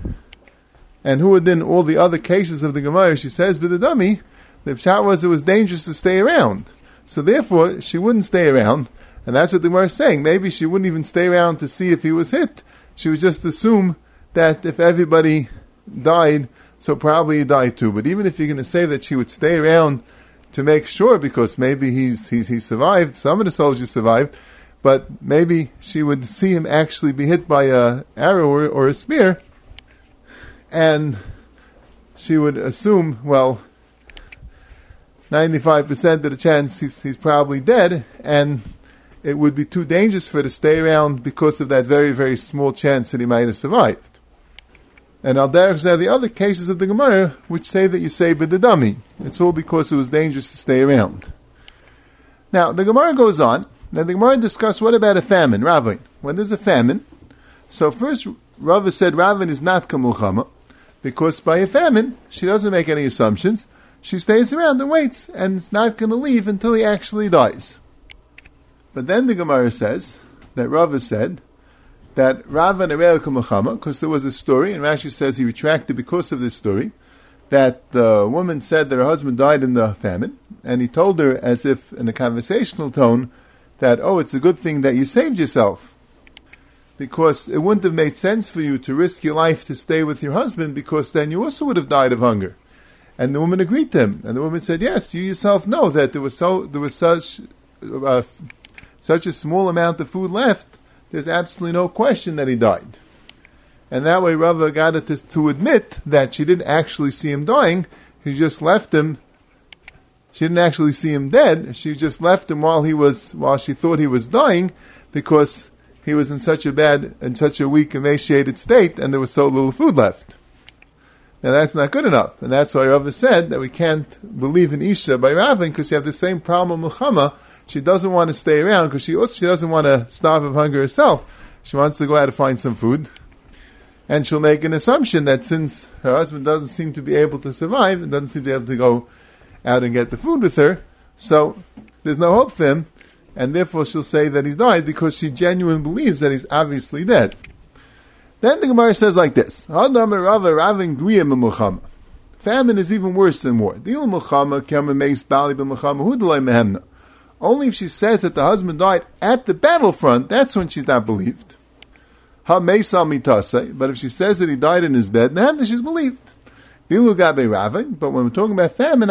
and who would then all the other cases of the Gemara, she says, but the dummy, the pshat was it was dangerous to stay around. So therefore, she wouldn't stay around, and that's what the Gemara is saying. Maybe she wouldn't even stay around to see if he was hit. She would just assume that if everybody died, so probably he died too. But even if you're going to say that she would stay around to make sure, because maybe he's he's he survived, some of the soldiers survived, but maybe she would see him actually be hit by a arrow or, or a spear, and she would assume, well, ninety-five percent of the chance he's, he's probably dead, and it would be too dangerous for her to stay around because of that very, very small chance that he might have survived. And al derech zeh, the other cases of the Gemara, which say that you say b'dedami. It's all because it was dangerous to stay around. Now, the Gemara goes on. Now, the Gemara discusses, what about a famine, Ravin? When there's a famine, so first Rava said Ravin is not kamulchama, because by a famine, she doesn't make any assumptions. She stays around and waits, and it's not going to leave until he actually dies. But then the Gemara says that Rava said that Rava Nereu Kamachama, because there was a story, and Rashi says he retracted because of this story, that the woman said that her husband died in the famine, and he told her as if in a conversational tone that, oh, it's a good thing that you saved yourself, because it wouldn't have made sense for you to risk your life to stay with your husband, because then you also would have died of hunger. And the woman agreed to him, and the woman said, yes, you yourself know that there was so there was such uh, such a small amount of food left, there's absolutely no question that he died. And that way Rava got it to, to admit that she didn't actually see him dying, he just left him, she didn't actually see him dead, she just left him while he was, while she thought he was dying, because he was in such a bad, in such a weak, emaciated state, and there was so little food left. Now that's not good enough, and that's why Rava said that we can't believe in Isha by Ravin, because you have the same problem with Milchama. She doesn't want to stay around, because she also she doesn't want to starve of hunger herself. She wants to go out to find some food. And she'll make an assumption that since her husband doesn't seem to be able to survive, and doesn't seem to be able to go out and get the food with her, so there's no hope for him, and therefore she'll say that he died because she genuinely believes that he's obviously dead. Then the Gemara says like this: famine is even worse than war. Only if she says that the husband died at the battlefront, that's when she's not believed. But if she says that he died in his bed, then she's believed. But when we're talking about famine,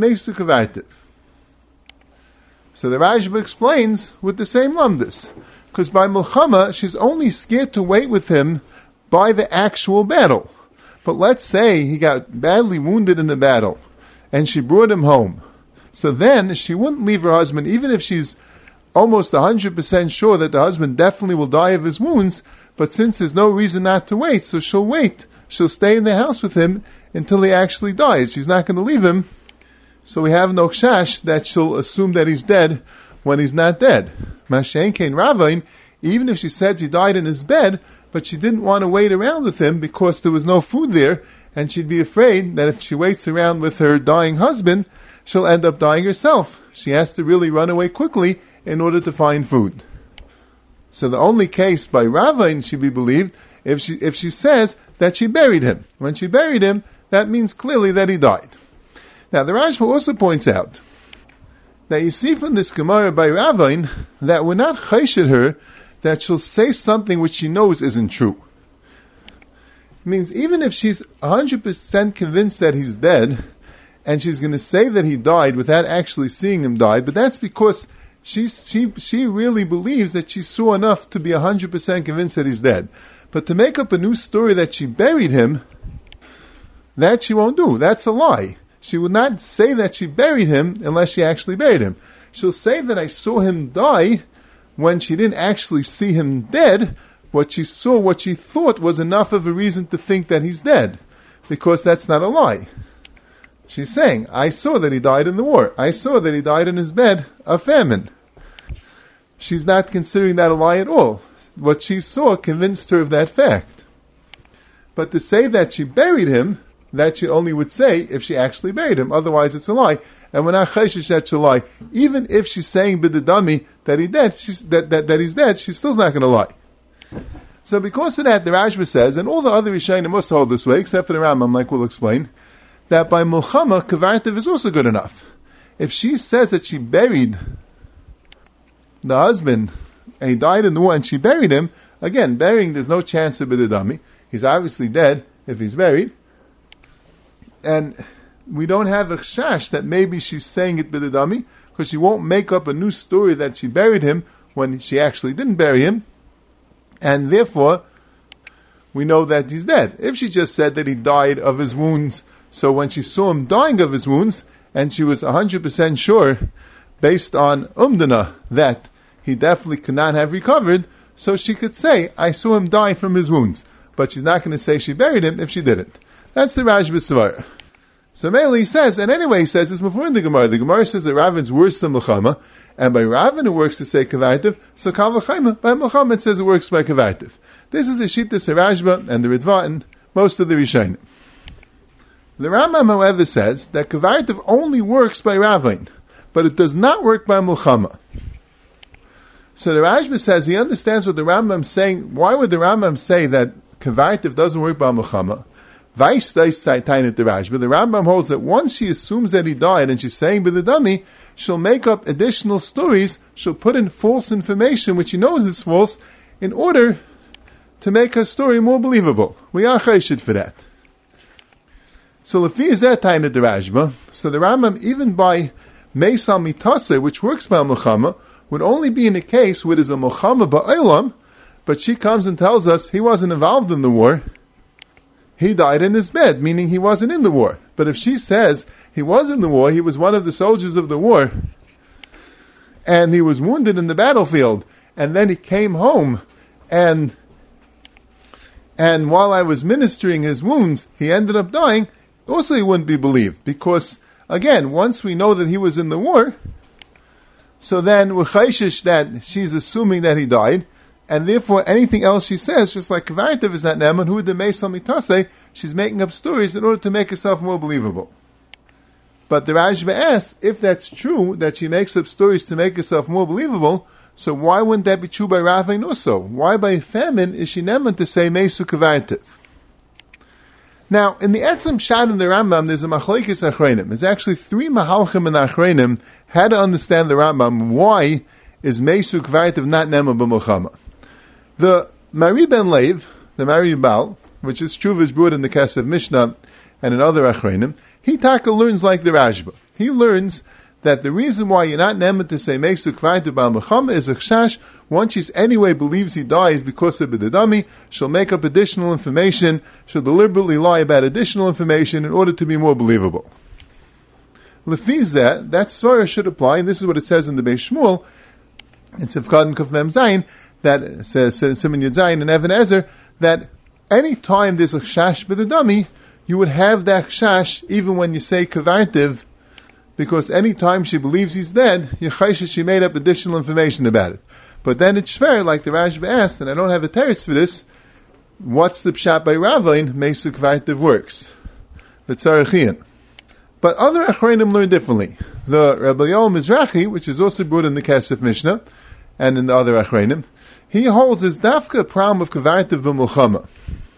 so the Rashba explains with the same lumdus, because by Milchama, she's only scared to wait with him by the actual battle. But let's say he got badly wounded in the battle, and she brought him home. So then, she wouldn't leave her husband, even if she's almost one hundred percent sure that the husband definitely will die of his wounds, but since there's no reason not to wait, so she'll wait. She'll stay in the house with him until he actually dies. She's not going to leave him. So we have no chash that she'll assume that he's dead when he's not dead. Mashen Kain Ravain, even if she said he died in his bed, but she didn't want to wait around with him because there was no food there, and she'd be afraid that if she waits around with her dying husband, she'll end up dying herself. She has to really run away quickly in order to find food. So the only case by Ravain should be believed if she if she says that she buried him. When she buried him, that means clearly that he died. Now the Rashba also points out that you see from this Gemara by Ravain that we're not chayshid her that she'll say something which she knows isn't true. It means even if she's one hundred percent convinced that he's dead, and she's going to say that he died without actually seeing him die, but that's because She, she, she really believes that she saw enough to be one hundred percent convinced that he's dead. But to make up a new story that she buried him, that she won't do. That's a lie. She would not say that she buried him unless she actually buried him. She'll say that I saw him die when she didn't actually see him dead. What she saw, what she thought was enough of a reason to think that he's dead. Because that's not a lie. She's saying, I saw that he died in the war. I saw that he died in his bed of famine. She's not considering that a lie at all. What she saw convinced her of that fact. But to say that she buried him, that she only would say if she actually buried him. Otherwise it's a lie. And we're not chayshish that she'll lie. Even if she's saying b'dadami that he dead, she's, that, that, that he's dead, she's still not going to lie. So because of that, the Rashba says, and all the other Rishonim must hold this way, except for the Rambam, like we'll explain, that by Milchama, Kavartiv is also good enough. If she says that she buried the husband, and he died in the war, and she buried him, again, burying, there's no chance of b'dadami. He's obviously dead if he's buried. And we don't have a chash that maybe she's saying it b'dadami, because she won't make up a new story that she buried him when she actually didn't bury him. And therefore, we know that he's dead. If she just said that he died of his wounds, so when she saw him dying of his wounds, and she was one hundred percent sure, based on umdana, that he definitely could not have recovered, so she could say, I saw him die from his wounds. But she's not going to say she buried him if she didn't. That's the Rashba Svara. So Mele says, and anyway he says, it's before in the Gemara. The Gemara says that Ravin's worse than Milchama, and by Ravin it works to say Kavartiv, so Kal V'chaima, by Milchama it says it works by Kavartiv. This is a Shittas Rashba and the Ritva and most of the Rishonim. The Rambam, however, says that Kavartiv only works by Ravin, but it does not work by Milchama. So the Rashba says he understands what the Rambam is saying. Why would the Rambam say that Kavartiv doesn't work by Milchama? Vice does Taitain at the Rashba. The Rambam holds that once she assumes that he died and she's saying b'dadami, she'll make up additional stories, she'll put in false information which she knows is false, in order to make her story more believable. We are chayshid for that. So Lefi is that time at the Rashba. So the Rambam, even by Meisal Mitase, which works by Milchama, would only be in a case where there's a Milchama ba'olam, but she comes and tells us he wasn't involved in the war. He died in his bed, meaning he wasn't in the war. But if she says he was in the war, he was one of the soldiers of the war, and he was wounded in the battlefield, and then he came home, and and while I was ministering his wounds, he ended up dying, also he wouldn't be believed. Because, again, once we know that he was in the war, so then we're chayshish that she's assuming that he died, and therefore anything else she says, just like Kvartiv is not Neman, who the Meisal Mitase, she's making up stories in order to make herself more believable. But the Rashba asks, if that's true, that she makes up stories to make herself more believable, so why wouldn't that be true by Ravain also? Why by famine is she Neman to say Mesu Kvartiv? Now, in the Etzem Shad in the Rambam, there's a Machlekes Achreinim. There's actually three Mahalchim in Achreinim how to understand the Rambam. Why is Mesu Kvartiv not Neman b'Milchama? The Mari Ben Lev, the Mari Baal, which is true is brought in the Kesef Mishnah and in other Achreinim, he taka learns like the Rashba. He learns that the reason why you're not neman to say Mesu Kvartiv b'Milchama is a chash. Once she anyway believes he dies because of b'dadami, she'll make up additional information, she'll deliberately lie about additional information in order to be more believable. Lefizeh, that svara should apply, and this is what it says in the Beis Shmuel, in Sivkad and Kuf Mem Zayin, that says Siman Yud Zayin and Even Ezer, that any time there's a chash b'dadami, you would have that chash even when you say Kvartiv, because any time she believes he's dead, Yechaysha, she made up additional information about it. But then it's fair, like the Rashba asked, and I don't have a teretz for this, what's the pshat by Ravain, Mesu Kvartiv works. V'tzarachian. But other Achreinim learn differently. The Rabbi Yoel Mizrachi, which is also brought in the Kesef Mishnah, and in the other Achreinim, he holds his dafka a problem of Kvartiv v'Milchama.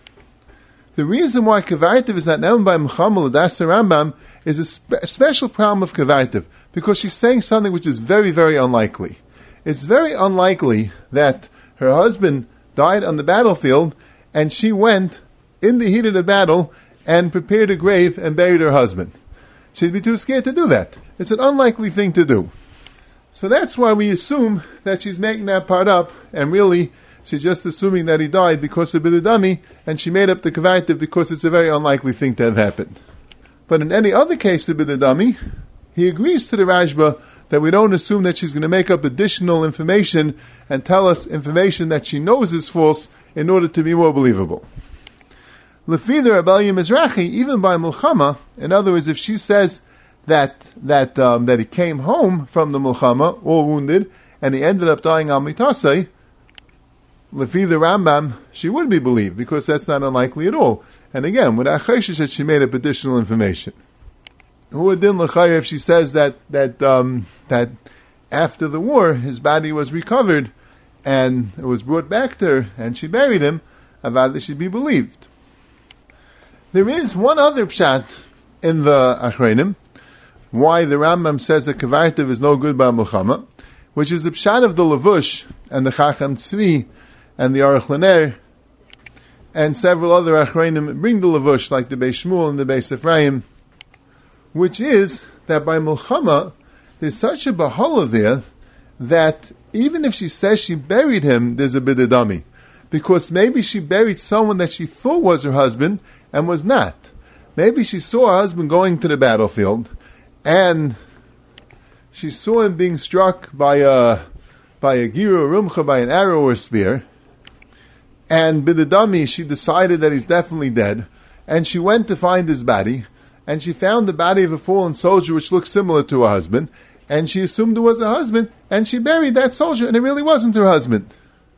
The reason why Kvartiv is not known by Milchama l'das Rambam is a, spe- a special problem of Kvartiv, because she's saying something which is very, very unlikely. It's very unlikely that her husband died on the battlefield and she went in the heat of the battle and prepared a grave and buried her husband. She'd be too scared to do that. It's an unlikely thing to do. So that's why we assume that she's making that part up, and really she's just assuming that he died because of b'dadami, and she made up the Kvartiv because it's a very unlikely thing to have happened. But in any other case of b'dadami, he agrees to the Rashba that we don't assume that she's going to make up additional information and tell us information that she knows is false in order to be more believable. Lefidar Abelya Mizrachi, even by Milchama, in other words, if she says that that um, that he came home from the Milchama, all wounded, and he ended up dying on Mitasei, Lefidar Rambam, she would be believed, because that's not unlikely at all. And again, with Acheshish, that she made up additional information. Who would din l'chayr if she says that that um, that after the war his body was recovered and it was brought back to her and she buried him, avad should be believed. There is one other pshat in the Achreinim why the Rambam says that Kvartiv is no good by Milchama, which is the pshat of the Levush and the Chacham Tzvi and the Aruch Laner and several other Achreinim bring the Levush like the Beis Shmuel and the Beis Ephraim, which is that by Milchama, there's such a bahala there that even if she says she buried him, there's a bidadami. Because maybe she buried someone that she thought was her husband and was not. Maybe she saw her husband going to the battlefield and she saw him being struck by a by a giru rumcha, by an arrow or spear, and bidadami, she decided that he's definitely dead, and she went to find his body, and she found the body of a fallen soldier which looked similar to her husband, and she assumed it was her husband, and she buried that soldier, and it really wasn't her husband.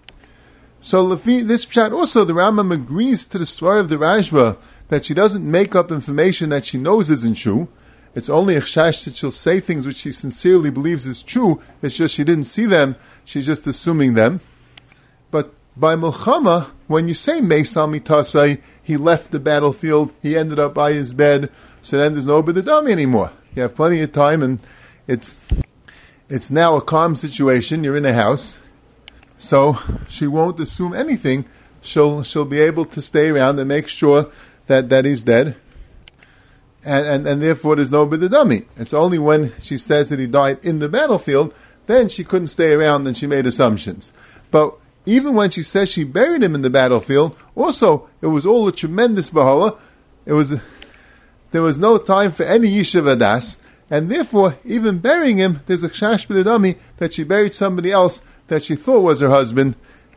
So this pshat also, the Rambam agrees to the story of the Rashba that she doesn't make up information that she knows isn't true. It's only a chash that she'll say things which she sincerely believes is true. It's just she didn't see them, she's just assuming them. But by Milchama, when you say Meisal Mitasai, he left the battlefield, he ended up by his bed, so then there's no b'dadami anymore. You have plenty of time, and it's it's now a calm situation. You're in a house, so she won't assume anything. She'll she'll be able to stay around and make sure that, that he's dead, and, and and therefore there's no b'dadami. It's only when she says that he died in the battlefield, then she couldn't stay around and she made assumptions. But even when she says she buried him in the battlefield, also it was all a tremendous bahala. It was. There was no time for any yishuv adas, and therefore, even burying him, there's a chash b'dadami that she buried somebody else that she thought was her husband,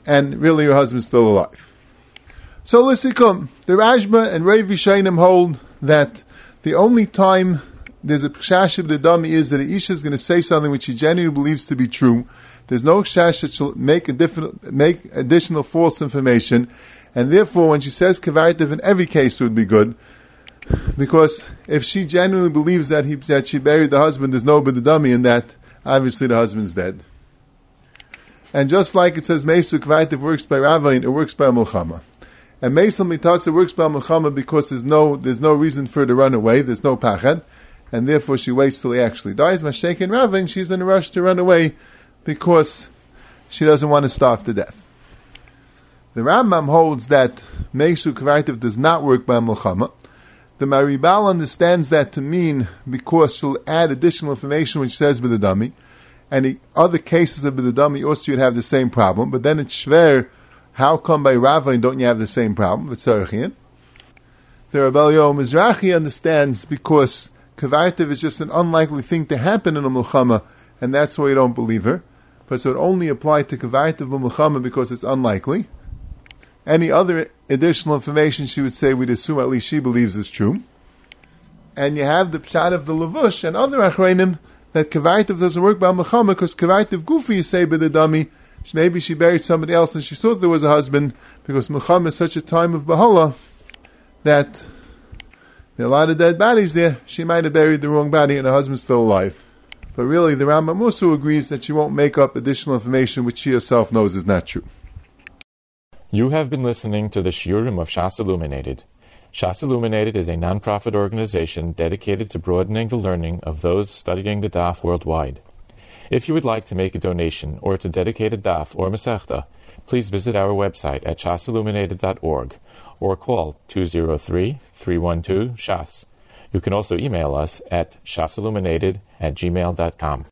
and really her husband's still alive. So Lisikum, the Rashba and Rav Yishayim hold that the only time there's a chash of the dummy is that the Isha is going to say something which she genuinely believes to be true. There's no chash that she'll make, a different, make additional false information, and therefore when she says Kevartiv in every case it would be good, because if she genuinely believes that he that she buried the husband, there's no but the dummy in that, obviously the husband's dead. And just like it says Meisu Kevartiv works by Ravain, it works by Mulchama. And Meisel Mitasa works by Mulchama because there's no there's no reason for her to run away, there's no pachad, and therefore she waits till he actually dies. Mashake and Ravin, she's in a rush to run away because she doesn't want to starve to death. The Rambam holds that Meisu Kevartiv does not work by Mulchama. The Maribal understands that to mean because she'll add additional information which says by the dummy, and the other cases of by the dummy also you'd have the same problem, but then it's shver. How come by Ravain don't you have the same problem? The Rebbe Yo Mizrahi understands because Kevartiv is just an unlikely thing to happen in a Mulchama, and that's why you don't believe her. But so it only applied to Kevartiv Mulchama because it's unlikely. Any other additional information she would say, we'd assume at least she believes is true. And you have the pshat of the Levush and other Achreinim that Kevartiv doesn't work by Mulchama because Kevartiv Gufi is say by the dummy. Maybe she buried somebody else and she thought there was a husband because Mulchama is such a time of Bahala that there are a lot of dead bodies there. She might have buried the wrong body and her husband's still alive. But really the Rambam also agrees that she won't make up additional information which she herself knows is not true. You have been listening to the Shiurim of Shas Illuminated. Shas Illuminated is a non-profit organization dedicated to broadening the learning of those studying the Daf worldwide. If you would like to make a donation or to dedicate a daf or masechta, please visit our website at shas illuminated dot org or call two zero three, three one two, S H A S. You can also email us at shasilluminated at gmail dot com.